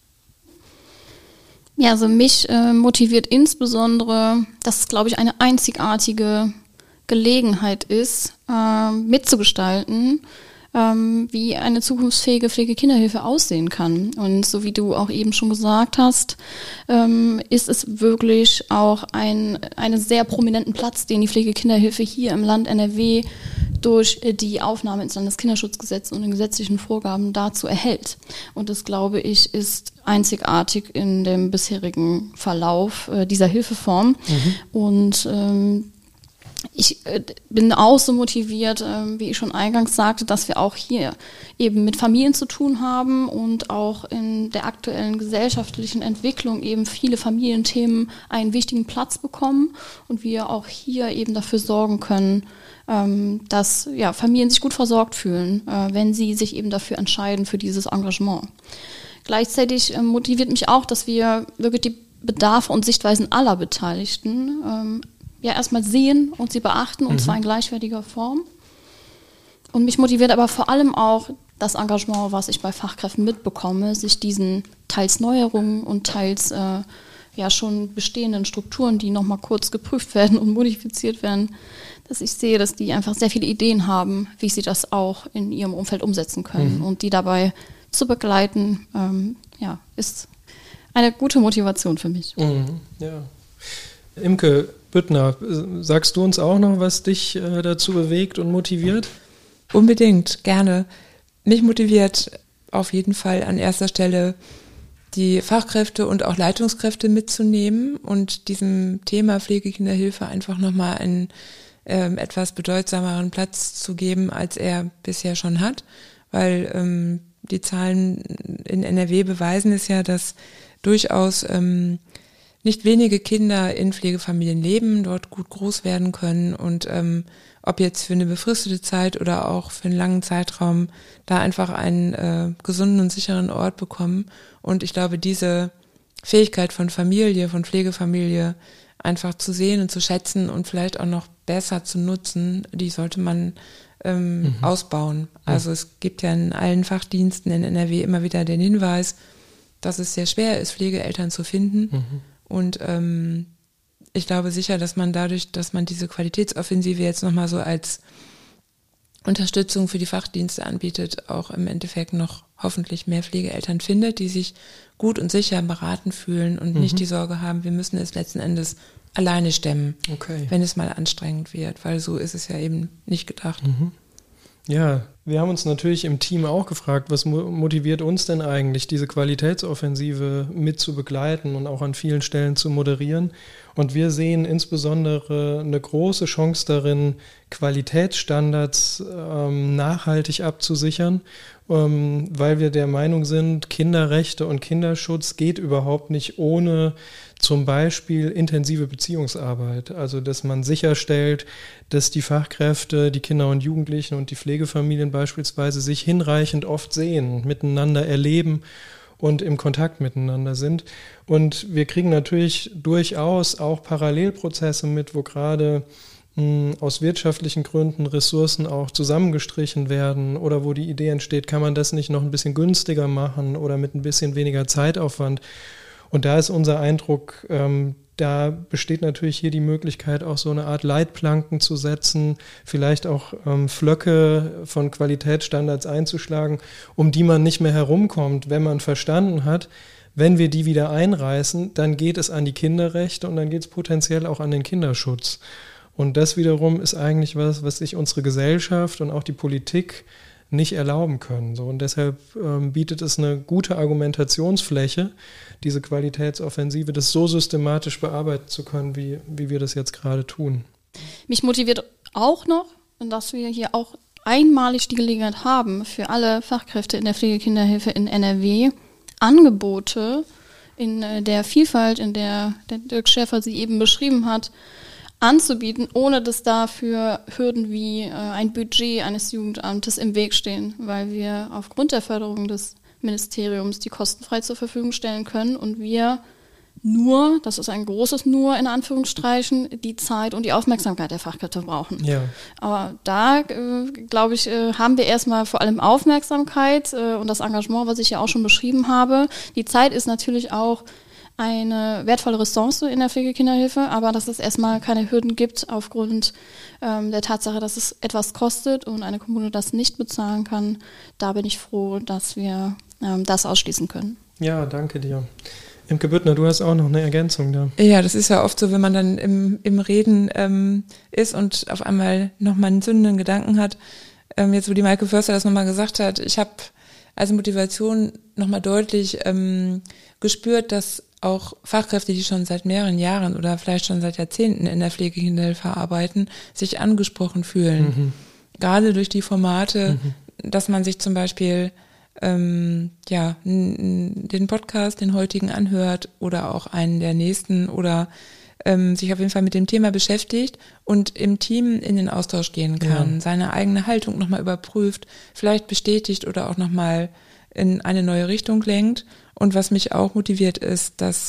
Ja, also mich motiviert insbesondere, dass es, glaube ich, eine einzigartige Gelegenheit ist, mitzugestalten, wie eine zukunftsfähige Pflegekinderhilfe aussehen kann. Und so wie du auch eben schon gesagt hast, ist es wirklich auch einen sehr prominenten Platz, den die Pflegekinderhilfe hier im Land NRW durch die Aufnahme ins Landeskinderschutzgesetz und den gesetzlichen Vorgaben dazu erhält. Und das, glaube ich, ist einzigartig in dem bisherigen Verlauf dieser Hilfeform. Und ich bin auch so motiviert, wie ich schon eingangs sagte, dass wir auch hier eben mit Familien zu tun haben und auch in der aktuellen gesellschaftlichen Entwicklung eben viele Familienthemen einen wichtigen Platz bekommen und wir auch hier eben dafür sorgen können, dass Familien sich gut versorgt fühlen, wenn sie sich eben dafür entscheiden, für dieses Engagement. Gleichzeitig motiviert mich auch, dass wir wirklich die Bedarfe und Sichtweisen aller Beteiligten erstmal sehen und sie beachten, und zwar in gleichwertiger Form. Und mich motiviert aber vor allem auch, das Engagement, was ich bei Fachkräften mitbekomme, sich diesen teils Neuerungen und teils schon bestehenden Strukturen, die nochmal kurz geprüft werden und modifiziert werden, dass ich sehe, dass die einfach sehr viele Ideen haben, wie sie das auch in ihrem Umfeld umsetzen können. Und die dabei zu begleiten, ist eine gute Motivation für mich. Ja. Imke Büttner, sagst du uns auch noch, was dich dazu bewegt und motiviert? Unbedingt, gerne. Mich motiviert auf jeden Fall an erster Stelle, die Fachkräfte und auch Leitungskräfte mitzunehmen und diesem Thema Pflegekinderhilfe einfach nochmal einen etwas bedeutsameren Platz zu geben, als er bisher schon hat, weil die Zahlen in NRW beweisen es ja, dass durchaus nicht wenige Kinder in Pflegefamilien leben, dort gut groß werden können und ob jetzt für eine befristete Zeit oder auch für einen langen Zeitraum da einfach einen gesunden und sicheren Ort bekommen. Und ich glaube, diese Fähigkeit von Familie, von Pflegefamilie einfach zu sehen und zu schätzen und vielleicht auch noch besser zu nutzen, die sollte man ausbauen. Also es gibt ja in allen Fachdiensten in NRW immer wieder den Hinweis, dass es sehr schwer ist, Pflegeeltern zu finden. Und ich glaube sicher, dass man dadurch, dass man diese Qualitätsoffensive jetzt nochmal so als Unterstützung für die Fachdienste anbietet, auch im Endeffekt noch hoffentlich mehr Pflegeeltern findet, die sich gut und sicher beraten fühlen und nicht die Sorge haben, wir müssen es letzten Endes alleine stemmen, wenn es mal anstrengend wird, weil so ist es ja eben nicht gedacht. Ja, wir haben uns natürlich im Team auch gefragt, was motiviert uns denn eigentlich, diese Qualitätsoffensive mit zu begleiten und auch an vielen Stellen zu moderieren. Und wir sehen insbesondere eine große Chance darin, Qualitätsstandards nachhaltig abzusichern, weil wir der Meinung sind, Kinderrechte und Kinderschutz geht überhaupt nicht ohne zum Beispiel intensive Beziehungsarbeit. Also dass man sicherstellt, dass die Fachkräfte, die Kinder und Jugendlichen und die Pflegefamilien beispielsweise sich hinreichend oft sehen, miteinander erleben und im Kontakt miteinander sind. Und wir kriegen natürlich durchaus auch Parallelprozesse mit, wo gerade aus wirtschaftlichen Gründen Ressourcen auch zusammengestrichen werden oder wo die Idee entsteht, kann man das nicht noch ein bisschen günstiger machen oder mit ein bisschen weniger Zeitaufwand. Und da ist unser Eindruck, da besteht natürlich hier die Möglichkeit, auch so eine Art Leitplanken zu setzen, vielleicht auch Pflöcke von Qualitätsstandards einzuschlagen, um die man nicht mehr herumkommt, wenn man verstanden hat, wenn wir die wieder einreißen, dann geht es an die Kinderrechte und dann geht es potenziell auch an den Kinderschutz. Und das wiederum ist eigentlich was sich unsere Gesellschaft und auch die Politik nicht erlauben können. So, und deshalb bietet es eine gute Argumentationsfläche, diese Qualitätsoffensive, das so systematisch bearbeiten zu können, wie wir das jetzt gerade tun. Mich motiviert auch noch, dass wir hier auch einmalig die Gelegenheit haben, für alle Fachkräfte in der Pflegekinderhilfe in NRW Angebote in der Vielfalt, in der Dirk Schäfer sie eben beschrieben hat, anzubieten, ohne dass dafür Hürden wie ein Budget eines Jugendamtes im Weg stehen, weil wir aufgrund der Förderung des Ministeriums die kostenfrei zur Verfügung stellen können und wir nur, das ist ein großes Nur in Anführungsstrichen, die Zeit und die Aufmerksamkeit der Fachkräfte brauchen. Ja. Aber da, glaube ich, haben wir erstmal vor allem Aufmerksamkeit und das Engagement, was ich ja auch schon beschrieben habe. Die Zeit ist natürlich auch eine wertvolle Ressource in der Pflegekinderhilfe, aber dass es erstmal keine Hürden gibt aufgrund der Tatsache, dass es etwas kostet und eine Kommune das nicht bezahlen kann, da bin ich froh, dass wir das ausschließen können. Ja, danke dir. Imke Büttner, du hast auch noch eine Ergänzung da. Ja, das ist ja oft so, wenn man dann im Reden ist und auf einmal nochmal einen zündenden Gedanken hat. Jetzt, wo die Maike Förster das nochmal gesagt hat, ich habe als Motivation nochmal deutlich gespürt, dass auch Fachkräfte, die schon seit mehreren Jahren oder vielleicht schon seit Jahrzehnten in der Pflegekinderhilfe arbeiten, sich angesprochen fühlen. Gerade durch die Formate, dass man sich zum Beispiel den Podcast, den heutigen anhört oder auch einen der nächsten oder sich auf jeden Fall mit dem Thema beschäftigt und im Team in den Austausch gehen kann, seine eigene Haltung nochmal überprüft, vielleicht bestätigt oder auch nochmal in eine neue Richtung lenkt. Und was mich auch motiviert ist, dass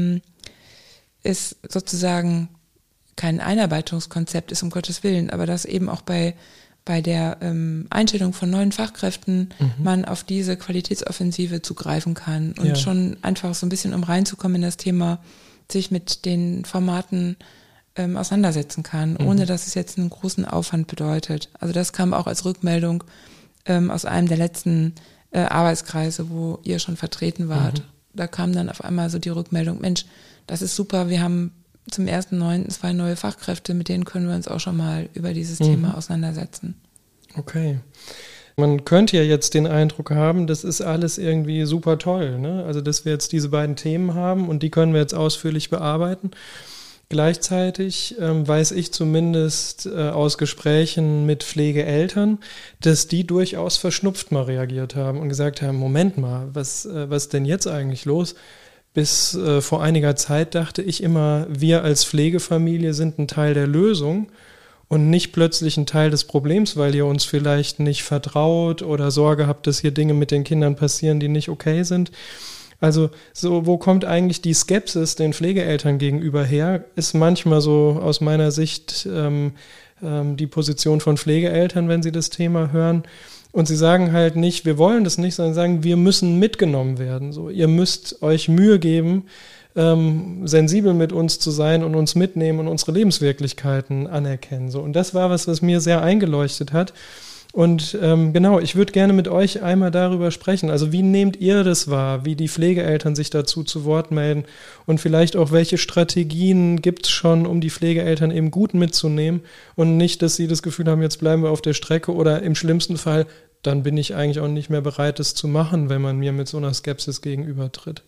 es sozusagen kein Einarbeitungskonzept ist, um Gottes Willen, aber dass eben auch bei bei der Einstellung von neuen Fachkräften man auf diese Qualitätsoffensive zugreifen kann und schon einfach so ein bisschen, um reinzukommen in das Thema, sich mit den Formaten auseinandersetzen kann, ohne dass es jetzt einen großen Aufwand bedeutet. Also das kam auch als Rückmeldung aus einem der letzten Arbeitskreise, wo ihr schon vertreten wart. Da kam dann auf einmal so die Rückmeldung, Mensch, das ist super, wir haben zum 1.9. 2 neue Fachkräfte, mit denen können wir uns auch schon mal über dieses Thema auseinandersetzen. Okay. Man könnte ja jetzt den Eindruck haben, das ist alles irgendwie super toll, ne? Also, dass wir jetzt diese beiden Themen haben und die können wir jetzt ausführlich bearbeiten. Gleichzeitig weiß ich zumindest aus Gesprächen mit Pflegeeltern, dass die durchaus verschnupft mal reagiert haben und gesagt haben, Moment mal, was denn jetzt eigentlich los? Bis vor einiger Zeit dachte ich immer, wir als Pflegefamilie sind ein Teil der Lösung und nicht plötzlich ein Teil des Problems, weil ihr uns vielleicht nicht vertraut oder Sorge habt, dass hier Dinge mit den Kindern passieren, die nicht okay sind. Also so, wo kommt eigentlich die Skepsis den Pflegeeltern gegenüber her? Ist manchmal so aus meiner Sicht die Position von Pflegeeltern, wenn sie das Thema hören. Und sie sagen halt nicht, wir wollen das nicht, sondern sagen, wir müssen mitgenommen werden. So, ihr müsst euch Mühe geben, sensibel mit uns zu sein und uns mitnehmen und unsere Lebenswirklichkeiten anerkennen. So, und das war was mir sehr eingeleuchtet hat. Und genau, ich würde gerne mit euch einmal darüber sprechen. Also wie nehmt ihr das wahr, wie die Pflegeeltern sich dazu zu Wort melden und vielleicht auch, welche Strategien gibt es schon, um die Pflegeeltern eben gut mitzunehmen und nicht, dass sie das Gefühl haben, jetzt bleiben wir auf der Strecke oder im schlimmsten Fall, dann bin ich eigentlich auch nicht mehr bereit, das zu machen, wenn man mir mit so einer Skepsis gegenübertritt.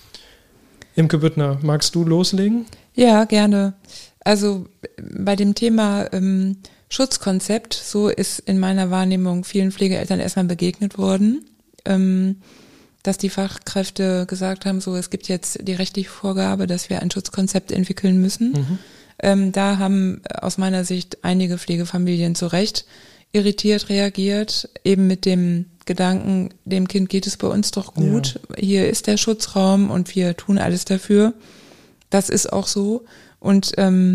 Imke Büttner, magst du loslegen? Ja, gerne. Also bei dem Thema Schutzkonzept, so ist in meiner Wahrnehmung vielen Pflegeeltern erstmal begegnet worden, dass die Fachkräfte gesagt haben, so es gibt jetzt die rechtliche Vorgabe, dass wir ein Schutzkonzept entwickeln müssen. Da haben aus meiner Sicht einige Pflegefamilien zu Recht irritiert reagiert, eben mit dem Gedanken, dem Kind geht es bei uns doch gut, hier ist der Schutzraum und wir tun alles dafür. Das ist auch so und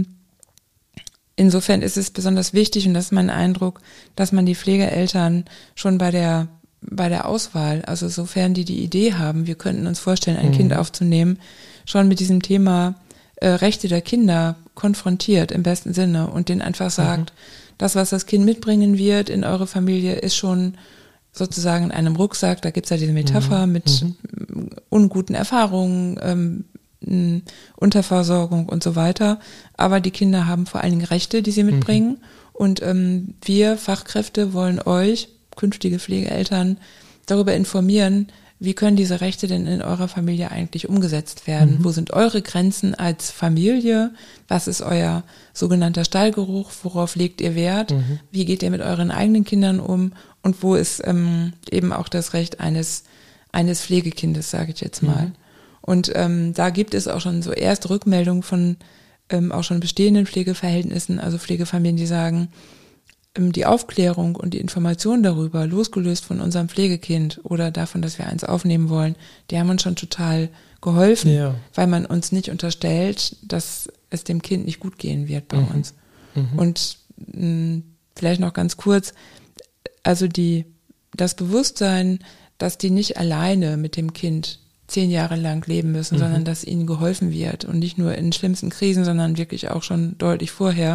insofern ist es besonders wichtig, und das ist mein Eindruck, dass man die Pflegeeltern schon bei der Auswahl, also sofern die Idee haben, wir könnten uns vorstellen, ein Kind aufzunehmen, schon mit diesem Thema Rechte der Kinder konfrontiert im besten Sinne und denen einfach sagt, das, was das Kind mitbringen wird in eure Familie, ist schon sozusagen in einem Rucksack, da gibt's ja diese Metapher mit unguten Erfahrungen, Unterversorgung und so weiter. Aber die Kinder haben vor allen Dingen Rechte, die sie mitbringen. Und wir Fachkräfte wollen euch, künftige Pflegeeltern, darüber informieren, wie können diese Rechte denn in eurer Familie eigentlich umgesetzt werden? Wo sind eure Grenzen als Familie? Was ist euer sogenannter Stallgeruch? Worauf legt ihr Wert? Wie geht ihr mit euren eigenen Kindern um? Und wo ist eben auch das Recht eines Pflegekindes, sage ich jetzt mal. Und da gibt es auch schon so erste Rückmeldungen von auch schon bestehenden Pflegeverhältnissen, also Pflegefamilien, die sagen, die Aufklärung und die Information darüber, losgelöst von unserem Pflegekind oder davon, dass wir eins aufnehmen wollen, die haben uns schon total geholfen, weil man uns nicht unterstellt, dass es dem Kind nicht gut gehen wird bei uns. Und vielleicht noch ganz kurz, also das Bewusstsein, dass die nicht alleine mit dem Kind 10 Jahre lang leben müssen, sondern dass ihnen geholfen wird und nicht nur in schlimmsten Krisen, sondern wirklich auch schon deutlich vorher.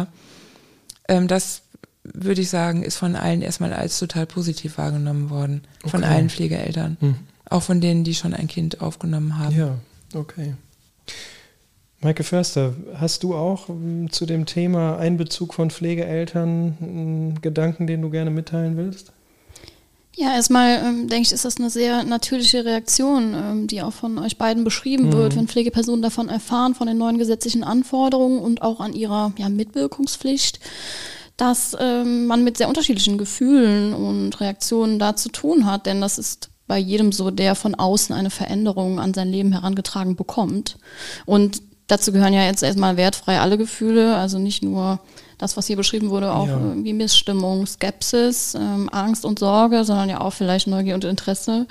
Das würde ich sagen, ist von allen erstmal als total positiv wahrgenommen worden. Von allen Pflegeeltern. Auch von denen, die schon ein Kind aufgenommen haben. Ja, okay. Maike Förster, hast du auch zu dem Thema Einbezug von Pflegeeltern einen Gedanken, den du gerne mitteilen willst? Ja, erstmal denke ich, ist das eine sehr natürliche Reaktion, die auch von euch beiden beschrieben wird, wenn Pflegepersonen davon erfahren, von den neuen gesetzlichen Anforderungen und auch an ihrer Mitwirkungspflicht, dass man mit sehr unterschiedlichen Gefühlen und Reaktionen da zu tun hat, denn das ist bei jedem so, der von außen eine Veränderung an sein Leben herangetragen bekommt. Und dazu gehören ja jetzt erstmal wertfrei alle Gefühle, also nicht nur das, was hier beschrieben wurde, auch irgendwie Missstimmung, Skepsis, Angst und Sorge, sondern ja auch vielleicht Neugier und Interesse.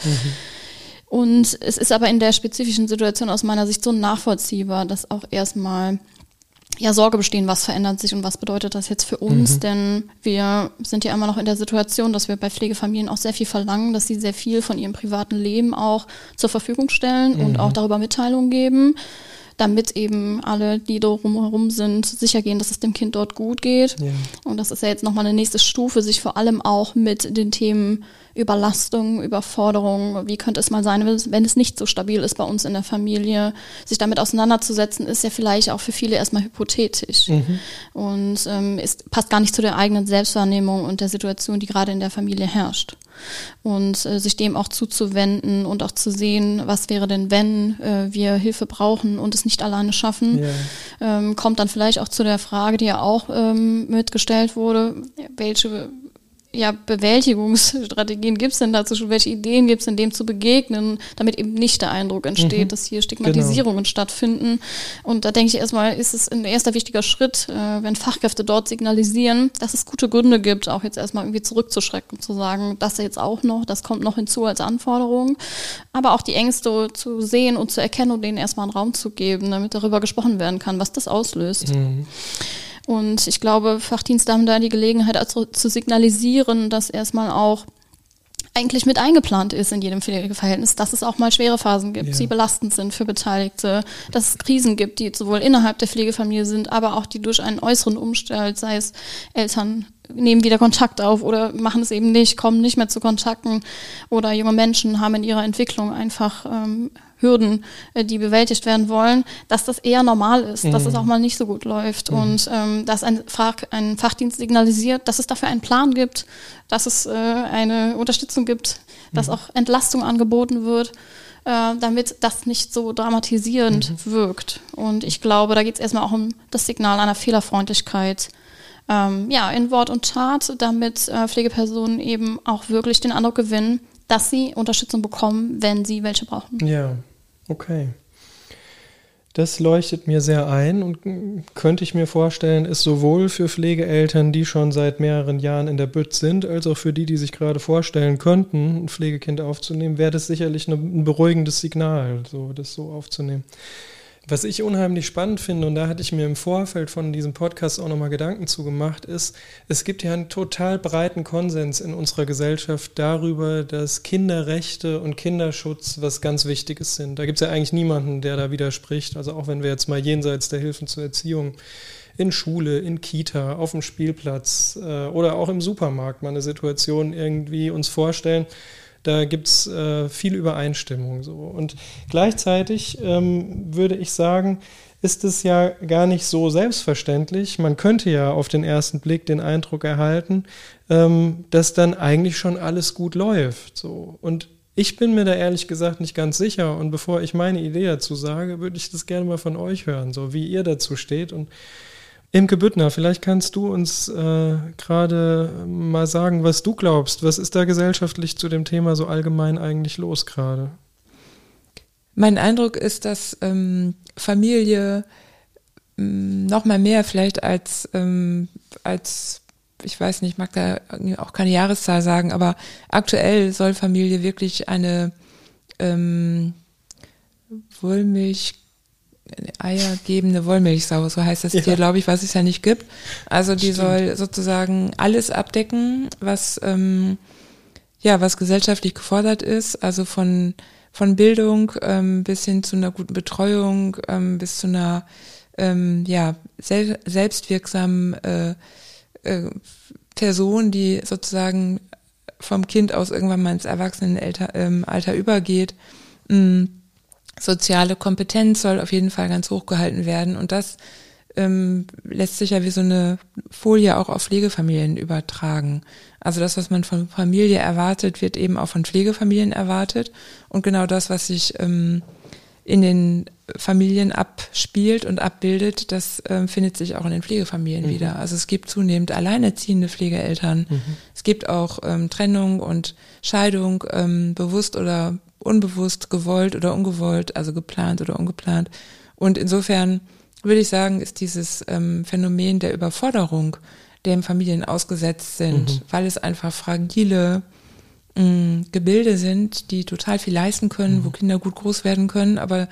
Und es ist aber in der spezifischen Situation aus meiner Sicht so nachvollziehbar, dass auch erstmal Sorge bestehen, was verändert sich und was bedeutet das jetzt für uns, denn wir sind ja immer noch in der Situation, dass wir bei Pflegefamilien auch sehr viel verlangen, dass sie sehr viel von ihrem privaten Leben auch zur Verfügung stellen und auch darüber Mitteilungen geben, damit eben alle, die drumherum sind, sicher gehen, dass es dem Kind dort gut geht. Ja. Und das ist ja jetzt nochmal eine nächste Stufe, sich vor allem auch mit den Themen Überlastung, Überforderung, wie könnte es mal sein, wenn es nicht so stabil ist bei uns in der Familie, sich damit auseinanderzusetzen, ist ja vielleicht auch für viele erstmal hypothetisch und passt gar nicht zu der eigenen Selbstwahrnehmung und der Situation, die gerade in der Familie herrscht. Und sich dem auch zuzuwenden und auch zu sehen, was wäre denn, wenn wir Hilfe brauchen und es nicht alleine schaffen, kommt dann vielleicht auch zu der Frage, die ja auch mitgestellt wurde, welche Bewältigungsstrategien gibt es denn dazu schon? Welche Ideen gibt es denn, dem zu begegnen, damit eben nicht der Eindruck entsteht, dass hier Stigmatisierungen stattfinden? Und da denke ich erstmal, ist es ein erster wichtiger Schritt, wenn Fachkräfte dort signalisieren, dass es gute Gründe gibt, auch jetzt erstmal irgendwie zurückzuschrecken, zu sagen, das jetzt auch noch, das kommt noch hinzu als Anforderung. Aber auch die Ängste zu sehen und zu erkennen und denen erstmal einen Raum zu geben, damit darüber gesprochen werden kann, was das auslöst. Und ich glaube, Fachdienste haben da die Gelegenheit, also zu signalisieren, dass erstmal auch eigentlich mit eingeplant ist in jedem Pflegeverhältnis, dass es auch mal schwere Phasen gibt, die belastend sind für Beteiligte, dass es Krisen gibt, die sowohl innerhalb der Pflegefamilie sind, aber auch die durch einen äußeren Umstand, sei es Eltern nehmen wieder Kontakt auf oder machen es eben nicht, kommen nicht mehr zu Kontakten oder junge Menschen haben in ihrer Entwicklung einfach Hürden, die bewältigt werden wollen, dass das eher normal ist, dass es auch mal nicht so gut läuft und dass ein Fachdienst signalisiert, dass es dafür einen Plan gibt, dass es eine Unterstützung gibt, dass auch Entlastung angeboten wird, damit das nicht so dramatisierend wirkt. Und ich glaube, da geht es erstmal auch um das Signal einer Fehlerfreundlichkeit, in Wort und Tat, damit Pflegepersonen eben auch wirklich den Eindruck gewinnen, dass sie Unterstützung bekommen, wenn sie welche brauchen. Ja, okay. Das leuchtet mir sehr ein und könnte ich mir vorstellen, ist sowohl für Pflegeeltern, die schon seit mehreren Jahren in der Bütt sind, als auch für die sich gerade vorstellen könnten, ein Pflegekind aufzunehmen, wäre das sicherlich ein beruhigendes Signal, so das so aufzunehmen. Was ich unheimlich spannend finde, und da hatte ich mir im Vorfeld von diesem Podcast auch nochmal Gedanken zu gemacht, ist, es gibt ja einen total breiten Konsens in unserer Gesellschaft darüber, dass Kinderrechte und Kinderschutz was ganz Wichtiges sind. Da gibt es ja eigentlich niemanden, der da widerspricht. Also auch wenn wir jetzt mal jenseits der Hilfen zur Erziehung in Schule, in Kita, auf dem Spielplatz oder auch im Supermarkt mal eine Situation irgendwie uns vorstellen, da gibt es viel Übereinstimmung. So. Und gleichzeitig würde ich sagen, ist es ja gar nicht so selbstverständlich. Man könnte ja auf den ersten Blick den Eindruck erhalten, dass dann eigentlich schon alles gut läuft. So. Und ich bin mir da ehrlich gesagt nicht ganz sicher. Und bevor ich meine Idee dazu sage, würde ich das gerne mal von euch hören, so wie ihr dazu steht. Und Imke Büttner, vielleicht kannst du uns gerade mal sagen, was du glaubst. Was ist da gesellschaftlich zu dem Thema so allgemein eigentlich los gerade? Mein Eindruck ist, dass Familie noch mal mehr vielleicht als, ich weiß nicht, ich mag da auch keine Jahreszahl sagen, aber aktuell soll Familie wirklich eine eiergebende Wollmilchsau, so heißt das Tier, glaube ich, was es ja nicht gibt. Also die soll sozusagen alles abdecken, was was gesellschaftlich gefordert ist, also von Bildung bis hin zu einer guten Betreuung, bis zu einer selbstwirksamen Person, die sozusagen vom Kind aus irgendwann mal ins Erwachsenenalter übergeht. Soziale Kompetenz soll auf jeden Fall ganz hoch gehalten werden und das lässt sich ja wie so eine Folie auch auf Pflegefamilien übertragen. Also das, was man von Familie erwartet, wird eben auch von Pflegefamilien erwartet und genau das, was sich in den Familien abspielt und abbildet, das findet sich auch in den Pflegefamilien wieder. Also es gibt zunehmend alleinerziehende Pflegeeltern, es gibt auch Trennung und Scheidung, bewusst oder unbewusst, gewollt oder ungewollt, also geplant oder ungeplant. Und insofern würde ich sagen, ist dieses Phänomen der Überforderung, dem Familien ausgesetzt sind, weil es einfach fragile Gebilde sind, die total viel leisten können, wo Kinder gut groß werden können, aber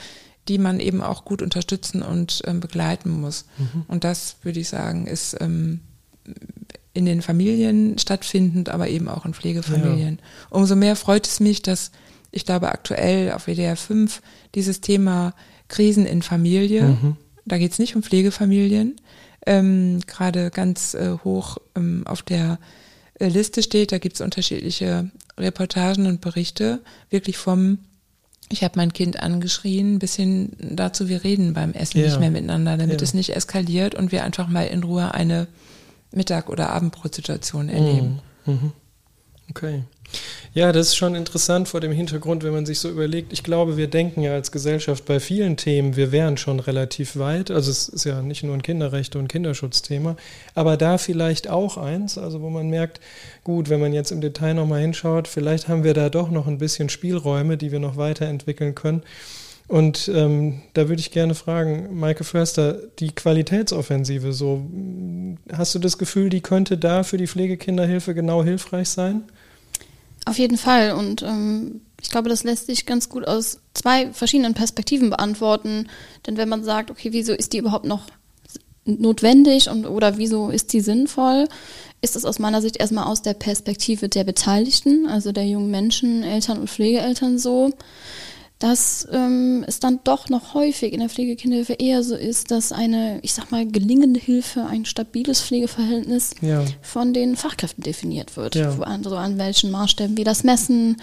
die man eben auch gut unterstützen und begleiten muss. Und das, würde ich sagen, ist in den Familien stattfindend, aber eben auch in Pflegefamilien. Ja. Umso mehr freut es mich, dass ich glaube aktuell auf WDR 5 dieses Thema Krisen in Familie, da geht es nicht um Pflegefamilien, gerade ganz hoch auf der Liste steht. Da gibt es unterschiedliche Reportagen und Berichte, wirklich vom ich habe mein Kind angeschrien, bis hin dazu, wir reden beim Essen nicht mehr miteinander, damit es nicht eskaliert und wir einfach mal in Ruhe eine Mittag- oder Abendbrotsituation erleben. Okay. Ja, das ist schon interessant vor dem Hintergrund, wenn man sich so überlegt. Ich glaube, wir denken ja als Gesellschaft bei vielen Themen, wir wären schon relativ weit. Also es ist ja nicht nur ein Kinderrechte- und Kinderschutzthema, aber da vielleicht auch eins, also wo man merkt, gut, wenn man jetzt im Detail nochmal hinschaut, vielleicht haben wir da doch noch ein bisschen Spielräume, die wir noch weiterentwickeln können. Und da würde ich gerne fragen, Maike Förster, die Qualitätsoffensive, so, hast du das Gefühl, die könnte da für die Pflegekinderhilfe genau hilfreich sein? Auf jeden Fall. Und ich glaube, das lässt sich ganz gut aus 2 verschiedenen Perspektiven beantworten. Denn wenn man sagt, okay, wieso ist die überhaupt noch notwendig oder wieso ist sie sinnvoll, ist es aus meiner Sicht erstmal aus der Perspektive der Beteiligten, also der jungen Menschen, Eltern und Pflegeeltern so, dass es dann doch noch häufig in der Pflegekinderhilfe eher so ist, dass eine, ich sag mal, gelingende Hilfe, ein stabiles Pflegeverhältnis von den Fachkräften definiert wird. Ja. Also an welchen Maßstäben wir das messen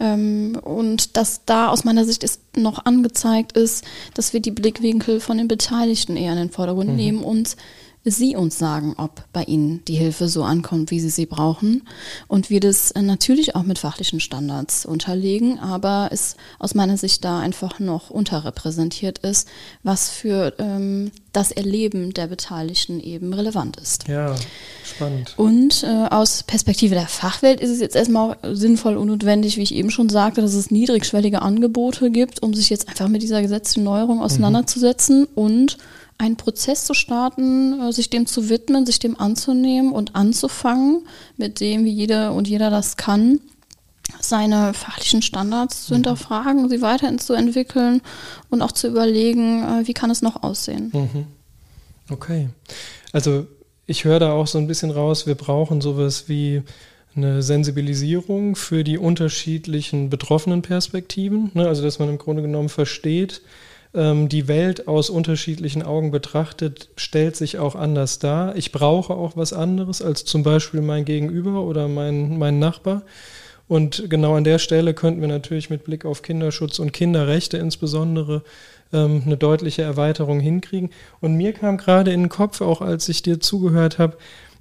und dass da aus meiner Sicht ist noch angezeigt ist, dass wir die Blickwinkel von den Beteiligten eher in den Vordergrund nehmen und Sie uns sagen, ob bei Ihnen die Hilfe so ankommt, wie Sie sie brauchen. Und wir das natürlich auch mit fachlichen Standards unterlegen, aber es aus meiner Sicht da einfach noch unterrepräsentiert ist, was für das Erleben der Beteiligten eben relevant ist. Ja, spannend. Und aus Perspektive der Fachwelt ist es jetzt erstmal auch sinnvoll und notwendig, wie ich eben schon sagte, dass es niedrigschwellige Angebote gibt, um sich jetzt einfach mit dieser gesetzlichen Neuerung auseinanderzusetzen und einen Prozess zu starten, sich dem zu widmen, sich dem anzunehmen und anzufangen, mit dem, wie jeder und jeder das kann, seine fachlichen Standards zu hinterfragen, sie weiterzuentwickeln und auch zu überlegen, wie kann es noch aussehen. Okay. Also ich höre da auch so ein bisschen raus, wir brauchen sowas wie eine Sensibilisierung für die unterschiedlichen betroffenen Perspektiven, ne? Also dass man im Grunde genommen versteht, die Welt aus unterschiedlichen Augen betrachtet, stellt sich auch anders dar. Ich brauche auch was anderes als zum Beispiel mein Gegenüber oder mein Nachbar. Und genau an der Stelle könnten wir natürlich mit Blick auf Kinderschutz und Kinderrechte insbesondere eine deutliche Erweiterung hinkriegen. Und mir kam gerade in den Kopf, auch als ich dir zugehört habe,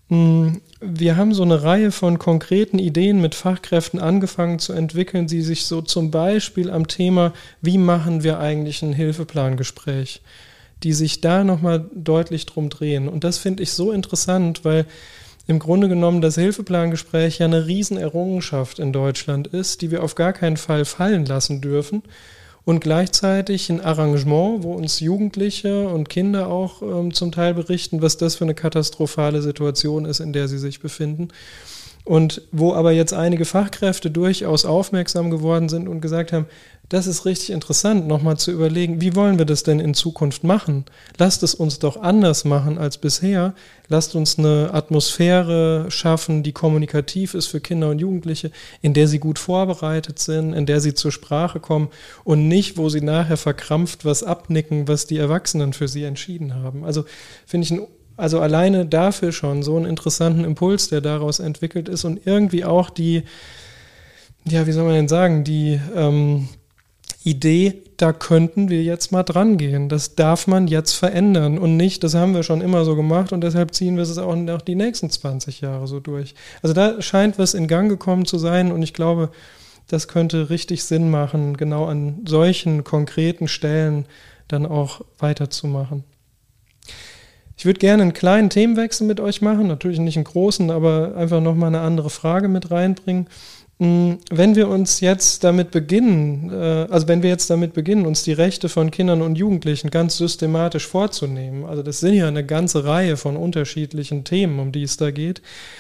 wir haben so eine Reihe von konkreten Ideen mit Fachkräften angefangen zu entwickeln, die sich so zum Beispiel am Thema, wie machen wir eigentlich ein Hilfeplangespräch, die sich da nochmal deutlich drum drehen. Und das finde ich so interessant, weil im Grunde genommen das Hilfeplangespräch ja eine Riesenerrungenschaft in Deutschland ist, die wir auf gar keinen Fall fallen lassen dürfen. Und gleichzeitig ein Arrangement, wo uns Jugendliche und Kinder auch zum Teil berichten, was das für eine katastrophale Situation ist, in der sie sich befinden. Und wo aber jetzt einige Fachkräfte durchaus aufmerksam geworden sind und gesagt haben, das ist richtig interessant, nochmal zu überlegen, wie wollen wir das denn in Zukunft machen? Lasst es uns doch anders machen als bisher. Lasst uns eine Atmosphäre schaffen, die kommunikativ ist für Kinder und Jugendliche, in der sie gut vorbereitet sind, in der sie zur Sprache kommen und nicht, wo sie nachher verkrampft was abnicken, was die Erwachsenen für sie entschieden haben. Also finde ich also alleine dafür schon so einen interessanten Impuls, der daraus entwickelt ist und irgendwie auch die, ja, wie soll man denn sagen, die Idee, da könnten wir jetzt mal dran gehen. Das darf man jetzt verändern und nicht, das haben wir schon immer so gemacht und deshalb ziehen wir es auch noch die nächsten 20 Jahre so durch. Also da scheint was in Gang gekommen zu sein und ich glaube, das könnte richtig Sinn machen, genau an solchen konkreten Stellen dann auch weiterzumachen. Ich würde gerne einen kleinen Themenwechsel mit euch machen, natürlich nicht einen großen, aber einfach nochmal eine andere Frage mit reinbringen. Wenn wir uns jetzt damit beginnen, uns die Rechte von Kindern und Jugendlichen ganz systematisch vorzunehmen, also das sind ja eine ganze Reihe von unterschiedlichen Themen, um die es da geht,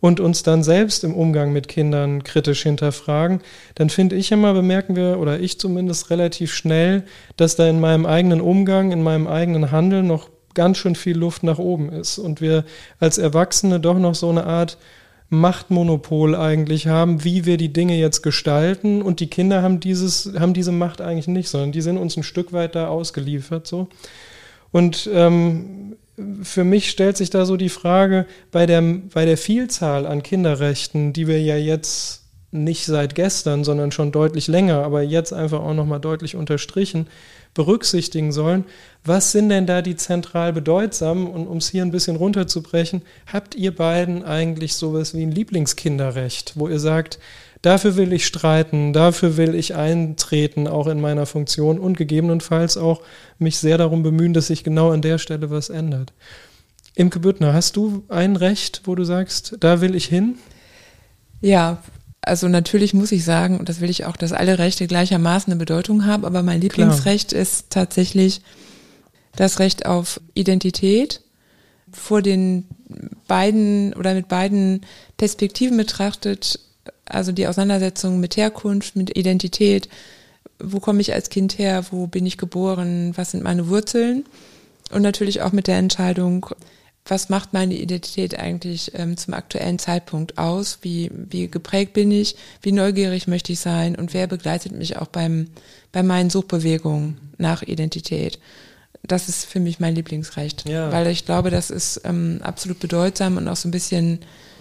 und uns dann selbst im Umgang mit Kindern kritisch hinterfragen, dann finde ich immer, bemerken wir, oder ich zumindest relativ schnell, dass da in meinem eigenen Umgang, in meinem eigenen Handeln noch ganz schön viel Luft nach oben ist und wir als Erwachsene doch noch so eine Art Machtmonopol eigentlich haben, wie wir die Dinge jetzt gestalten, und die Kinder haben diese Macht eigentlich nicht, sondern die sind uns ein Stück weit da ausgeliefert, so. Und für mich stellt sich da so die Frage, bei der Vielzahl an Kinderrechten, die wir ja jetzt nicht seit gestern, sondern schon deutlich länger, aber jetzt einfach auch nochmal deutlich unterstrichen, berücksichtigen sollen, was sind denn da die zentral bedeutsamen? Und um es hier ein bisschen runterzubrechen, habt ihr beiden eigentlich sowas wie ein Lieblingskinderrecht, wo ihr sagt, dafür will ich streiten, dafür will ich eintreten, auch in meiner Funktion, und gegebenenfalls auch mich sehr darum bemühen, dass sich genau an der Stelle was ändert. Imke Büttner, hast du ein Recht, wo du sagst, da will ich hin? Ja, also natürlich muss ich sagen, und das will ich auch, dass alle Rechte gleichermaßen eine Bedeutung haben, aber mein Lieblingsrecht ist tatsächlich das Recht auf Identität, vor den beiden oder mit beiden Perspektiven betrachtet, also die Auseinandersetzung mit Herkunft, mit Identität, wo komme ich als Kind her, wo bin ich geboren, was sind meine Wurzeln, und natürlich auch mit der Entscheidung, was macht meine Identität eigentlich zum aktuellen Zeitpunkt aus, wie geprägt bin ich, wie neugierig möchte ich sein und wer begleitet mich auch bei meinen Suchbewegungen nach Identität. Das ist für mich mein Lieblingsrecht, weil ich glaube, das ist absolut bedeutsam und auch so ein bisschen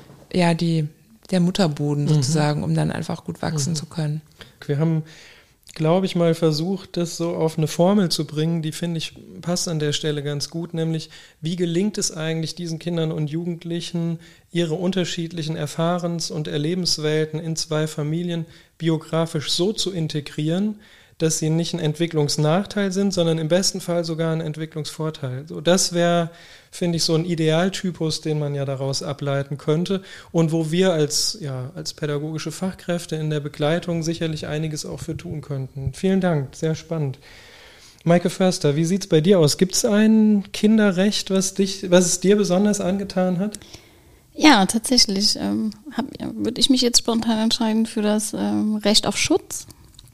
der Mutterboden sozusagen, um dann einfach gut wachsen zu können. Wir haben, glaube ich, mal versucht, das so auf eine Formel zu bringen, die, finde ich, passt an der Stelle ganz gut, nämlich wie gelingt es eigentlich diesen Kindern und Jugendlichen, ihre unterschiedlichen Erfahrens- und Erlebenswelten in zwei Familien biografisch so zu integrieren, dass sie nicht ein Entwicklungsnachteil sind, sondern im besten Fall sogar ein Entwicklungsvorteil. So, das wäre, finde ich, so ein Idealtypus, den man ja daraus ableiten könnte und wo wir als pädagogische Fachkräfte in der Begleitung sicherlich einiges auch für tun könnten. Vielen Dank, sehr spannend. Maike Förster, wie sieht es bei dir aus? Gibt es ein Kinderrecht, was es dir besonders angetan hat? Ja, tatsächlich würde ich mich jetzt spontan entscheiden für das Recht auf Schutz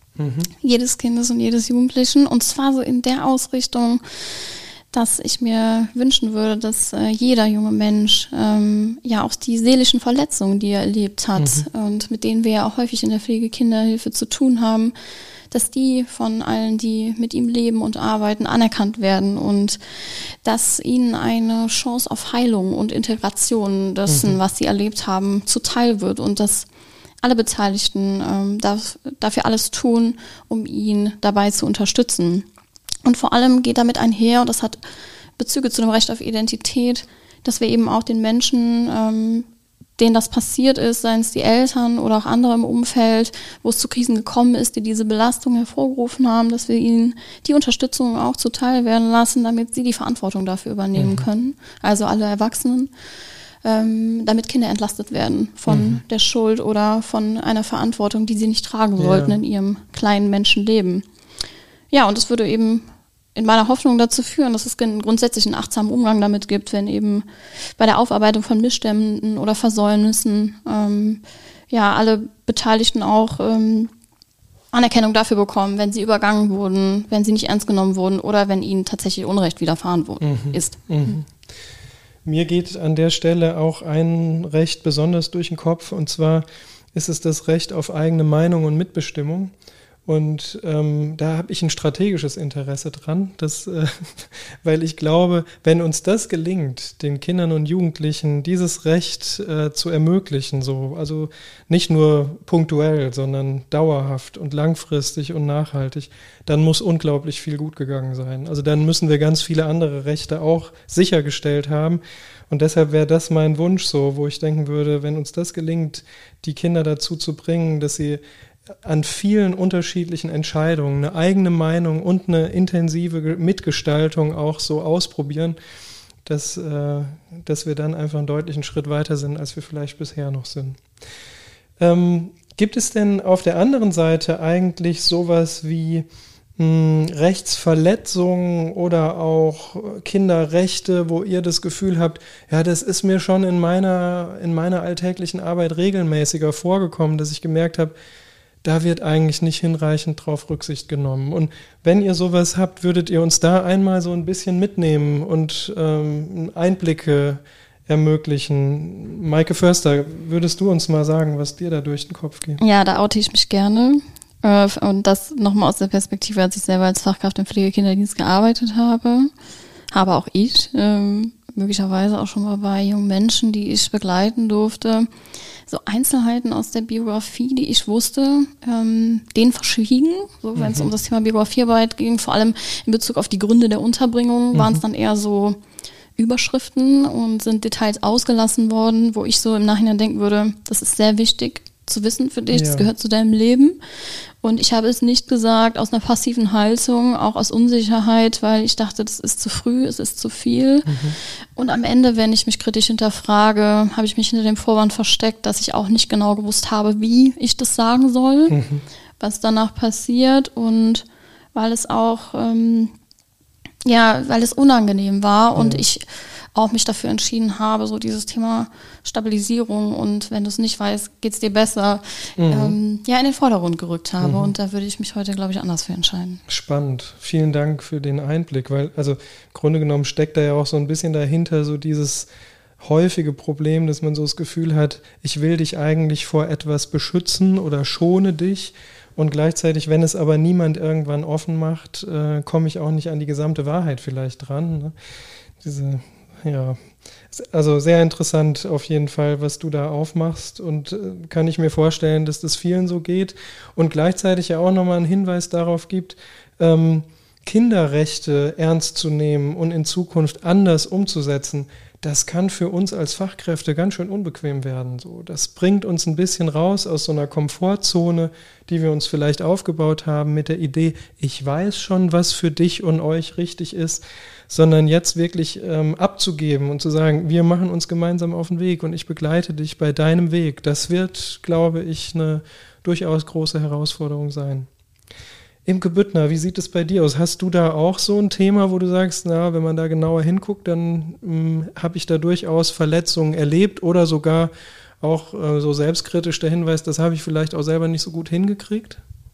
jedes Kindes und jedes Jugendlichen, und zwar so in der Ausrichtung, dass ich mir wünschen würde, dass jeder junge Mensch auch die seelischen Verletzungen, die er erlebt hat und mit denen wir ja auch häufig in der Pflegekinderhilfe zu tun haben, dass die von allen, die mit ihm leben und arbeiten, anerkannt werden und dass ihnen eine Chance auf Heilung und Integration dessen, was sie erlebt haben, zuteil wird und dass alle Beteiligten dafür alles tun, um ihn dabei zu unterstützen. Und vor allem geht damit einher, und das hat Bezüge zu dem Recht auf Identität, dass wir eben auch den Menschen, denen das passiert ist, seien es die Eltern oder auch andere im Umfeld, wo es zu Krisen gekommen ist, die diese Belastung hervorgerufen haben, dass wir ihnen die Unterstützung auch zuteil werden lassen, damit sie die Verantwortung dafür übernehmen können, also alle Erwachsenen. Damit Kinder entlastet werden von der Schuld oder von einer Verantwortung, die sie nicht tragen sollten in ihrem kleinen Menschenleben. Ja, und es würde eben in meiner Hoffnung dazu führen, dass es grundsätzlich einen achtsamen Umgang damit gibt, wenn eben bei der Aufarbeitung von Missständen oder Versäumnissen alle Beteiligten auch Anerkennung dafür bekommen, wenn sie übergangen wurden, wenn sie nicht ernst genommen wurden oder wenn ihnen tatsächlich Unrecht widerfahren ist. Mir geht an der Stelle auch ein Recht besonders durch den Kopf, und zwar ist es das Recht auf eigene Meinung und Mitbestimmung. Und da habe ich ein strategisches Interesse dran, weil ich glaube, wenn uns das gelingt, den Kindern und Jugendlichen dieses Recht zu ermöglichen, also nicht nur punktuell, sondern dauerhaft und langfristig und nachhaltig, dann muss unglaublich viel gut gegangen sein. Also dann müssen wir ganz viele andere Rechte auch sichergestellt haben. Und deshalb wäre das mein Wunsch so, wo ich denken würde, wenn uns das gelingt, die Kinder dazu zu bringen, dass sie an vielen unterschiedlichen Entscheidungen eine eigene Meinung und eine intensive Mitgestaltung auch so ausprobieren, dass wir dann einfach einen deutlichen Schritt weiter sind, als wir vielleicht bisher noch sind. Gibt es denn auf der anderen Seite eigentlich sowas wie Rechtsverletzungen oder auch Kinderrechte, wo ihr das Gefühl habt, ja, das ist mir schon in meiner alltäglichen Arbeit regelmäßiger vorgekommen, dass ich gemerkt habe, da wird eigentlich nicht hinreichend drauf Rücksicht genommen. Und wenn ihr sowas habt, würdet ihr uns da einmal so ein bisschen mitnehmen und Einblicke ermöglichen. Maike Förster, würdest du uns mal sagen, was dir da durch den Kopf geht? Ja, da oute ich mich gerne. Und das nochmal aus der Perspektive, als ich selber als Fachkraft im Pflegekinderdienst gearbeitet habe. Habe auch ich, möglicherweise auch schon mal bei jungen Menschen, die ich begleiten durfte, so Einzelheiten aus der Biografie, die ich wusste, denen verschwiegen. So, wenn es um das Thema Biografiearbeit ging, vor allem in Bezug auf die Gründe der Unterbringung, waren es dann eher so Überschriften und sind Details ausgelassen worden, wo ich so im Nachhinein denken würde, das ist sehr wichtig zu wissen für dich, das gehört zu deinem Leben. Und ich habe es nicht gesagt aus einer passiven Haltung, auch aus Unsicherheit, weil ich dachte, das ist zu früh, es ist zu viel. Und am Ende, wenn ich mich kritisch hinterfrage, habe ich mich hinter dem Vorwand versteckt, dass ich auch nicht genau gewusst habe, wie ich das sagen soll, was danach passiert, und weil es auch, weil es unangenehm war und ich auch mich dafür entschieden habe, so dieses Thema Stabilisierung und wenn du es nicht weißt, geht's dir besser, in den Vordergrund gerückt habe. Und da würde ich mich heute, glaube ich, anders für entscheiden. Spannend. Vielen Dank für den Einblick, weil, also im Grunde genommen steckt da ja auch so ein bisschen dahinter so dieses häufige Problem, dass man so das Gefühl hat, ich will dich eigentlich vor etwas beschützen oder schone dich. Und gleichzeitig, wenn es aber niemand irgendwann offen macht, komme ich auch nicht an die gesamte Wahrheit vielleicht dran. Ne? Also sehr interessant auf jeden Fall, was du da aufmachst, und kann ich mir vorstellen, dass das vielen so geht und gleichzeitig ja auch nochmal einen Hinweis darauf gibt, Kinderrechte ernst zu nehmen und in Zukunft anders umzusetzen. Das kann für uns als Fachkräfte ganz schön unbequem werden. So, das bringt uns ein bisschen raus aus so einer Komfortzone, die wir uns vielleicht aufgebaut haben mit der Idee, ich weiß schon, was für dich und euch richtig ist, sondern jetzt wirklich abzugeben und zu sagen, wir machen uns gemeinsam auf den Weg und ich begleite dich bei deinem Weg. Das wird, glaube ich, eine durchaus große Herausforderung sein. Imke Büttner, wie sieht es bei dir aus? Hast du da auch so ein Thema, wo du sagst, na, wenn man da genauer hinguckt, dann habe ich da durchaus Verletzungen erlebt oder sogar auch so selbstkritisch der Hinweis, das habe ich vielleicht auch selber nicht so gut hingekriegt?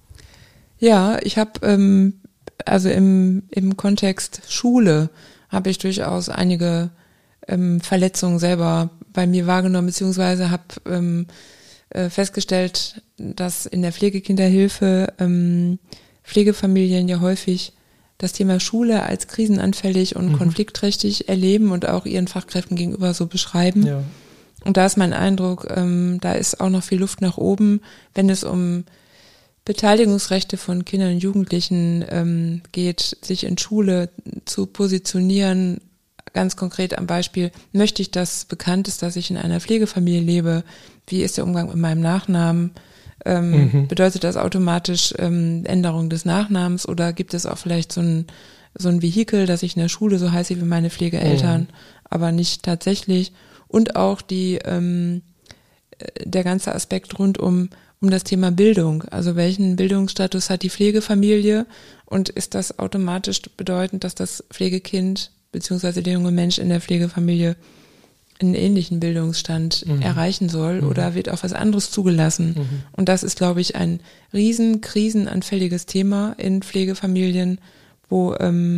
Ja, ich habe also im Kontext Schule habe ich durchaus einige Verletzungen selber bei mir wahrgenommen, beziehungsweise habe festgestellt, dass in der Pflegekinderhilfe Pflegefamilien ja häufig das Thema Schule als krisenanfällig und konfliktträchtig erleben und auch ihren Fachkräften gegenüber so beschreiben. Ja. Und da ist mein Eindruck, da ist auch noch viel Luft nach oben, wenn es um Beteiligungsrechte von Kindern und Jugendlichen geht, sich in Schule zu positionieren. Ganz konkret am Beispiel, möchte ich, dass bekannt ist, dass ich in einer Pflegefamilie lebe? Wie ist der Umgang mit meinem Nachnamen? Bedeutet das automatisch Änderung des Nachnamens oder gibt es auch vielleicht so ein Vehikel, dass ich in der Schule so heiße wie meine Pflegeeltern, aber nicht tatsächlich? Und auch der ganze Aspekt rund um das Thema Bildung. Also welchen Bildungsstatus hat die Pflegefamilie und ist das automatisch bedeutend, dass das Pflegekind bzw. der junge Mensch in der Pflegefamilie einen ähnlichen Bildungsstand erreichen soll oder wird auch was anderes zugelassen? Und das ist, glaube ich, ein riesen krisenanfälliges Thema in Pflegefamilien, wo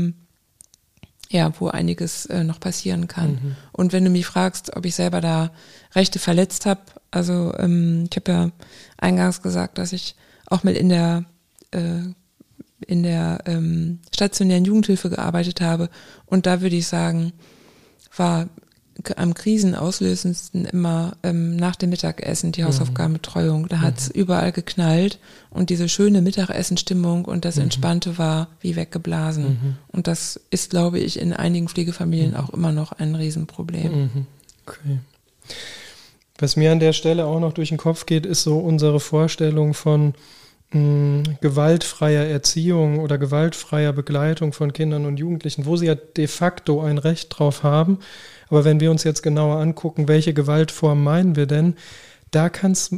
einiges noch passieren kann. Und wenn du mich fragst, ob ich selber da Rechte verletzt habe, also ich habe ja eingangs gesagt, dass ich auch mal in der stationären Jugendhilfe gearbeitet habe, und da würde ich sagen, war am krisenauslösendsten immer nach dem Mittagessen die Hausaufgabenbetreuung. Da hat's überall geknallt und diese schöne Mittagessenstimmung und das Entspannte war wie weggeblasen. Und das ist, glaube ich, in einigen Pflegefamilien auch immer noch ein Riesenproblem. Okay. Was mir an der Stelle auch noch durch den Kopf geht, ist so unsere Vorstellung von gewaltfreier Erziehung oder gewaltfreier Begleitung von Kindern und Jugendlichen, wo sie ja de facto ein Recht drauf haben. Aber wenn wir uns jetzt genauer angucken, welche Gewaltform meinen wir denn, da kann es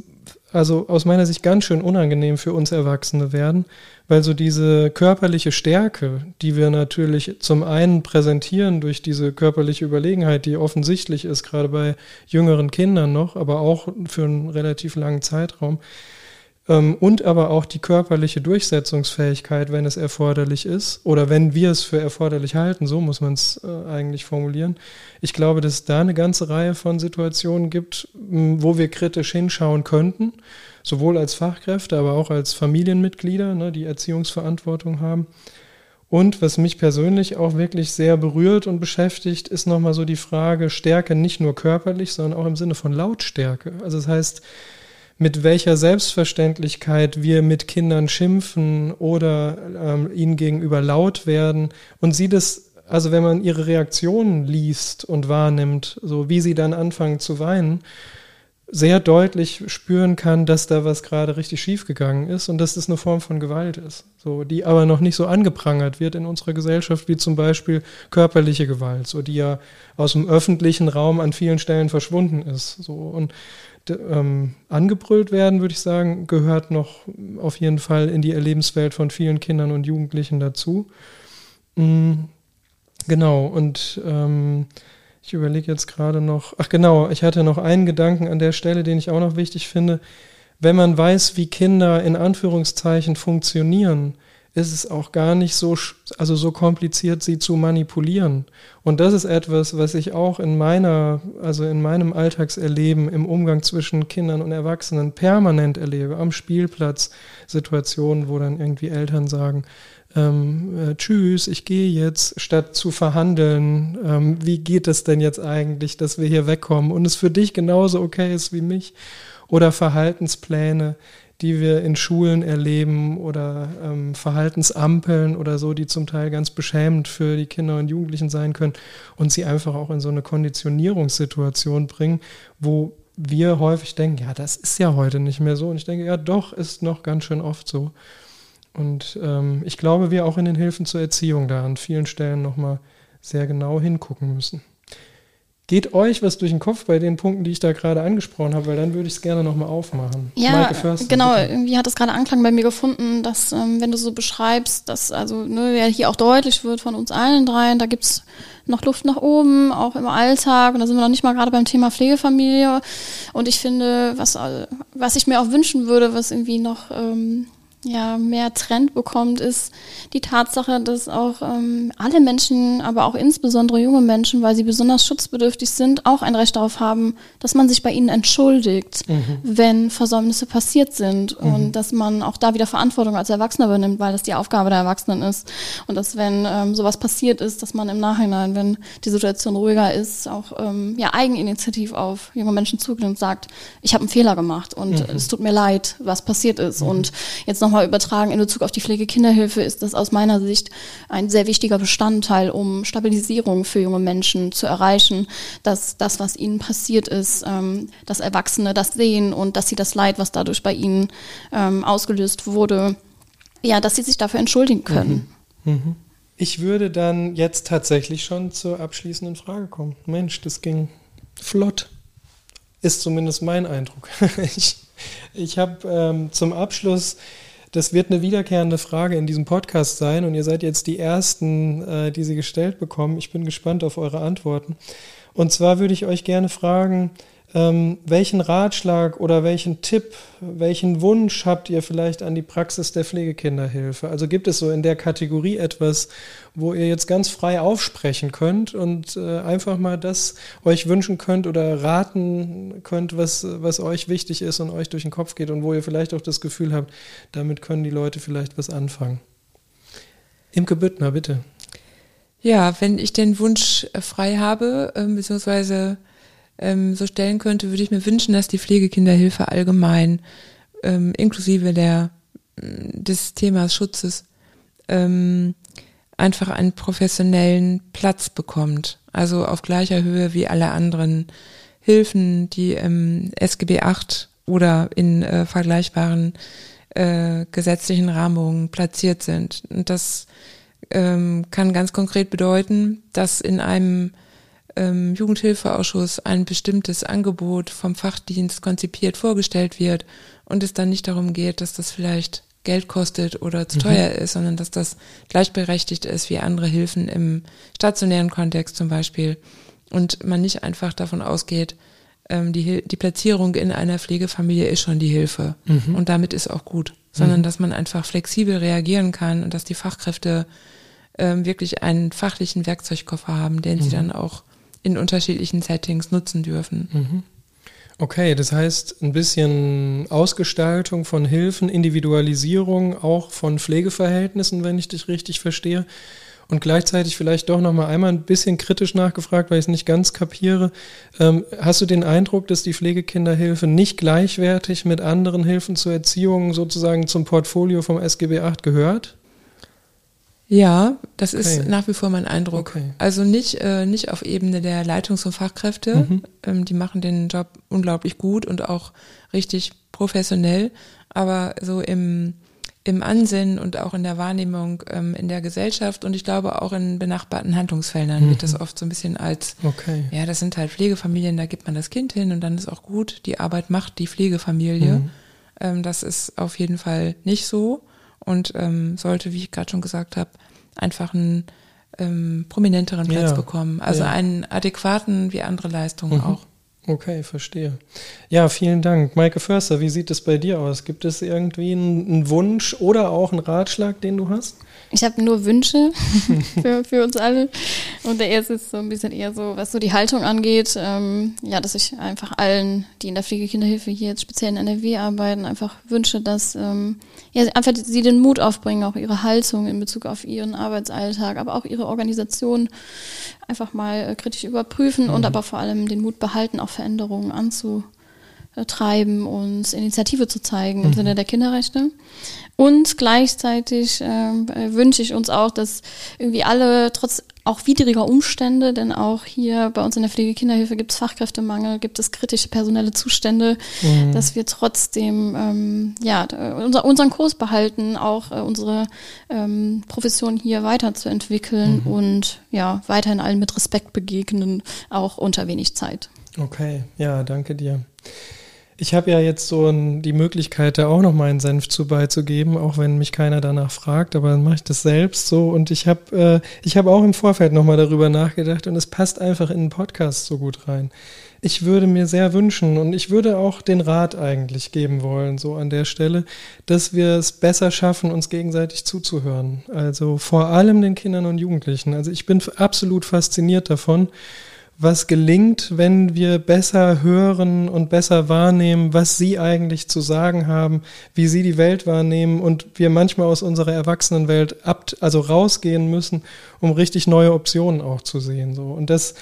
also aus meiner Sicht ganz schön unangenehm für uns Erwachsene werden, weil so diese körperliche Stärke, die wir natürlich zum einen präsentieren durch diese körperliche Überlegenheit, die offensichtlich ist, gerade bei jüngeren Kindern noch, aber auch für einen relativ langen Zeitraum, und aber auch die körperliche Durchsetzungsfähigkeit, wenn es erforderlich ist oder wenn wir es für erforderlich halten, so muss man es eigentlich formulieren. Ich glaube, dass es da eine ganze Reihe von Situationen gibt, wo wir kritisch hinschauen könnten, sowohl als Fachkräfte, aber auch als Familienmitglieder, ne, die Erziehungsverantwortung haben. Und was mich persönlich auch wirklich sehr berührt und beschäftigt, ist nochmal so die Frage Stärke nicht nur körperlich, sondern auch im Sinne von Lautstärke. Also das heißt, mit welcher Selbstverständlichkeit wir mit Kindern schimpfen oder ihnen gegenüber laut werden und sie das, also wenn man ihre Reaktionen liest und wahrnimmt, so wie sie dann anfangen zu weinen, sehr deutlich spüren kann, dass da was gerade richtig schief gegangen ist und dass das eine Form von Gewalt ist, so, die aber noch nicht so angeprangert wird in unserer Gesellschaft wie zum Beispiel körperliche Gewalt, so, die ja aus dem öffentlichen Raum an vielen Stellen verschwunden ist, so, und angebrüllt werden, würde ich sagen, gehört noch auf jeden Fall in die Erlebenswelt von vielen Kindern und Jugendlichen dazu. Genau, und ich überlege jetzt gerade noch, ich hatte noch einen Gedanken an der Stelle, den ich auch noch wichtig finde. Wenn man weiß, wie Kinder in Anführungszeichen funktionieren, ist es auch gar nicht so kompliziert, sie zu manipulieren. Und das ist etwas, was ich auch in meinem Alltagserleben im Umgang zwischen Kindern und Erwachsenen permanent erlebe. Am Spielplatz Situationen, wo dann irgendwie Eltern sagen, tschüss, ich gehe jetzt, statt zu verhandeln, wie geht es denn jetzt eigentlich, dass wir hier wegkommen und es für dich genauso okay ist wie mich. Oder Verhaltenspläne, die wir in Schulen erleben oder Verhaltensampeln oder so, die zum Teil ganz beschämend für die Kinder und Jugendlichen sein können und sie einfach auch in so eine Konditionierungssituation bringen, wo wir häufig denken, ja, das ist ja heute nicht mehr so. Und ich denke, ja doch, ist noch ganz schön oft so. Und ich glaube, wir auch in den Hilfen zur Erziehung da an vielen Stellen nochmal sehr genau hingucken müssen. Geht euch was durch den Kopf bei den Punkten, die ich da gerade angesprochen habe, weil dann würde ich es gerne nochmal aufmachen. Ja, Maike Förster, genau, bitte. irgendwie hat es gerade Anklang bei mir gefunden, dass, wenn du so beschreibst, dass ja hier auch deutlich wird von uns allen dreien, da gibt's noch Luft nach oben, auch im Alltag, und da sind wir noch nicht mal gerade beim Thema Pflegefamilie. Und ich finde, was ich mir auch wünschen würde, was irgendwie noch mehr Trend bekommt, ist die Tatsache, dass auch alle Menschen, aber auch insbesondere junge Menschen, weil sie besonders schutzbedürftig sind, auch ein Recht darauf haben, dass man sich bei ihnen entschuldigt, wenn Versäumnisse passiert sind und dass man auch da wieder Verantwortung als Erwachsener übernimmt, weil das die Aufgabe der Erwachsenen ist und dass, wenn sowas passiert ist, dass man im Nachhinein, wenn die Situation ruhiger ist, auch eigeninitiativ auf junge Menschen zugeht und sagt, ich habe einen Fehler gemacht und es tut mir leid, was passiert ist. Und jetzt nochmal übertragen in Bezug auf die Pflegekinderhilfe ist das aus meiner Sicht ein sehr wichtiger Bestandteil, um Stabilisierung für junge Menschen zu erreichen, dass das, was ihnen passiert ist, dass Erwachsene das sehen und dass sie das Leid, was dadurch bei ihnen ausgelöst wurde, ja, dass sie sich dafür entschuldigen können. Ich würde dann jetzt tatsächlich schon zur abschließenden Frage kommen. Mensch, das ging flott. Ist zumindest mein Eindruck. Ich habe zum Abschluss, das wird eine wiederkehrende Frage in diesem Podcast sein und ihr seid jetzt die Ersten, die sie gestellt bekommen. Ich bin gespannt auf eure Antworten. Und zwar würde ich euch gerne fragen, welchen Ratschlag oder welchen Tipp, welchen Wunsch habt ihr vielleicht an die Praxis der Pflegekinderhilfe? Also gibt es so in der Kategorie etwas, wo ihr jetzt ganz frei aufsprechen könnt und einfach mal das euch wünschen könnt oder raten könnt, was euch wichtig ist und euch durch den Kopf geht und wo ihr vielleicht auch das Gefühl habt, damit können die Leute vielleicht was anfangen. Imke Büttner, bitte. Ja, wenn ich den Wunsch frei habe, beziehungsweise so stellen könnte, würde ich mir wünschen, dass die Pflegekinderhilfe allgemein, inklusive des Themas Schutzes, einfach einen professionellen Platz bekommt. Also auf gleicher Höhe wie alle anderen Hilfen, die im SGB VIII oder in vergleichbaren gesetzlichen Rahmungen platziert sind. Und das kann ganz konkret bedeuten, dass in einem Jugendhilfeausschuss ein bestimmtes Angebot vom Fachdienst konzipiert vorgestellt wird und es dann nicht darum geht, dass das vielleicht Geld kostet oder zu teuer ist, sondern dass das gleichberechtigt ist wie andere Hilfen im stationären Kontext zum Beispiel und man nicht einfach davon ausgeht, die Platzierung in einer Pflegefamilie ist schon die Hilfe und damit ist auch gut, sondern dass man einfach flexibel reagieren kann und dass die Fachkräfte wirklich einen fachlichen Werkzeugkoffer haben, den sie dann auch in unterschiedlichen Settings nutzen dürfen. Okay, das heißt ein bisschen Ausgestaltung von Hilfen, Individualisierung auch von Pflegeverhältnissen, wenn ich dich richtig verstehe. Und gleichzeitig vielleicht doch nochmal einmal ein bisschen kritisch nachgefragt, weil ich es nicht ganz kapiere. Hast du den Eindruck, dass die Pflegekinderhilfe nicht gleichwertig mit anderen Hilfen zur Erziehung sozusagen zum Portfolio vom SGB VIII gehört? Ja, das ist nach wie vor mein Eindruck. Okay. Also nicht auf Ebene der Leitungs- und Fachkräfte. Die machen den Job unglaublich gut und auch richtig professionell. Aber so im Ansinnen und auch in der Wahrnehmung in der Gesellschaft und ich glaube auch in benachbarten Handlungsfeldern wird das oft so ein bisschen als, ja, das sind halt Pflegefamilien, da gibt man das Kind hin und dann ist auch gut, die Arbeit macht die Pflegefamilie. Das ist auf jeden Fall nicht so. Und sollte, wie ich gerade schon gesagt habe, einfach einen prominenteren Platz bekommen. Also einen adäquaten wie andere Leistungen auch. Okay, verstehe. Ja, vielen Dank. Maike Förster, wie sieht es bei dir aus? Gibt es irgendwie einen Wunsch oder auch einen Ratschlag, den du hast? Ich habe nur Wünsche für uns alle. Und der erste ist so ein bisschen eher so, was so die Haltung angeht, dass ich einfach allen, die in der Pflegekinderhilfe hier jetzt speziell in NRW arbeiten, einfach wünsche, dass einfach sie den Mut aufbringen, auch ihre Haltung in Bezug auf ihren Arbeitsalltag, aber auch ihre Organisation einfach mal kritisch überprüfen und aber vor allem den Mut behalten, auch Veränderungen anzutreiben und Initiative zu zeigen im Sinne der Kinderrechte. Und gleichzeitig wünsche ich uns auch, dass irgendwie alle trotz auch widriger Umstände, denn auch hier bei uns in der Pflegekinderhilfe gibt es Fachkräftemangel, gibt es kritische personelle Zustände, dass wir trotzdem unseren Kurs behalten, auch unsere Profession hier weiterzuentwickeln und ja, weiterhin allen mit Respekt begegnen, auch unter wenig Zeit. Okay, ja, danke dir. Ich habe ja jetzt so die Möglichkeit, da auch noch meinen Senf zu beizugeben, auch wenn mich keiner danach fragt, aber dann mache ich das selbst so und ich habe auch im Vorfeld nochmal darüber nachgedacht und es passt einfach in den Podcast so gut rein. Ich würde mir sehr wünschen und ich würde auch den Rat eigentlich geben wollen, so an der Stelle, dass wir es besser schaffen, uns gegenseitig zuzuhören. Also vor allem den Kindern und Jugendlichen. Also ich bin absolut fasziniert davon, was gelingt, wenn wir besser hören und besser wahrnehmen, was sie eigentlich zu sagen haben, wie sie die Welt wahrnehmen und wir manchmal aus unserer Erwachsenenwelt rausgehen müssen, um richtig neue Optionen auch zu sehen. So. Und das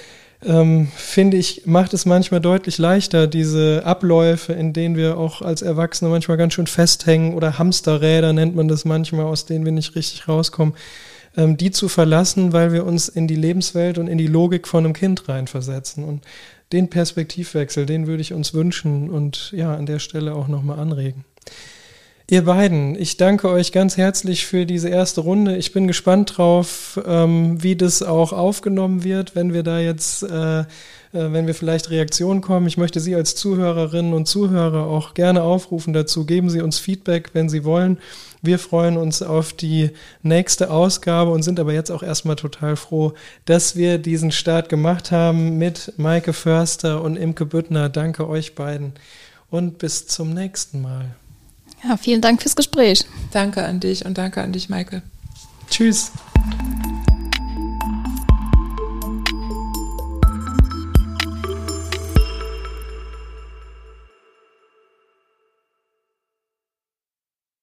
finde ich, macht es manchmal deutlich leichter, diese Abläufe, in denen wir auch als Erwachsene manchmal ganz schön festhängen oder Hamsterräder nennt man das manchmal, aus denen wir nicht richtig rauskommen, die zu verlassen, weil wir uns in die Lebenswelt und in die Logik von einem Kind reinversetzen. Und den Perspektivwechsel, den würde ich uns wünschen und ja, an der Stelle auch nochmal anregen. Ihr beiden, ich danke euch ganz herzlich für diese erste Runde. Ich bin gespannt drauf, wie das auch aufgenommen wird, wenn wir da jetzt, wenn wir vielleicht Reaktionen kommen. Ich möchte Sie als Zuhörerinnen und Zuhörer auch gerne aufrufen dazu. Geben Sie uns Feedback, wenn Sie wollen. Wir freuen uns auf die nächste Ausgabe und sind aber jetzt auch erstmal total froh, dass wir diesen Start gemacht haben mit Maike Förster und Imke Büttner. Danke euch beiden und bis zum nächsten Mal. Ja, vielen Dank fürs Gespräch. Danke an dich und danke an dich, Maike. Tschüss.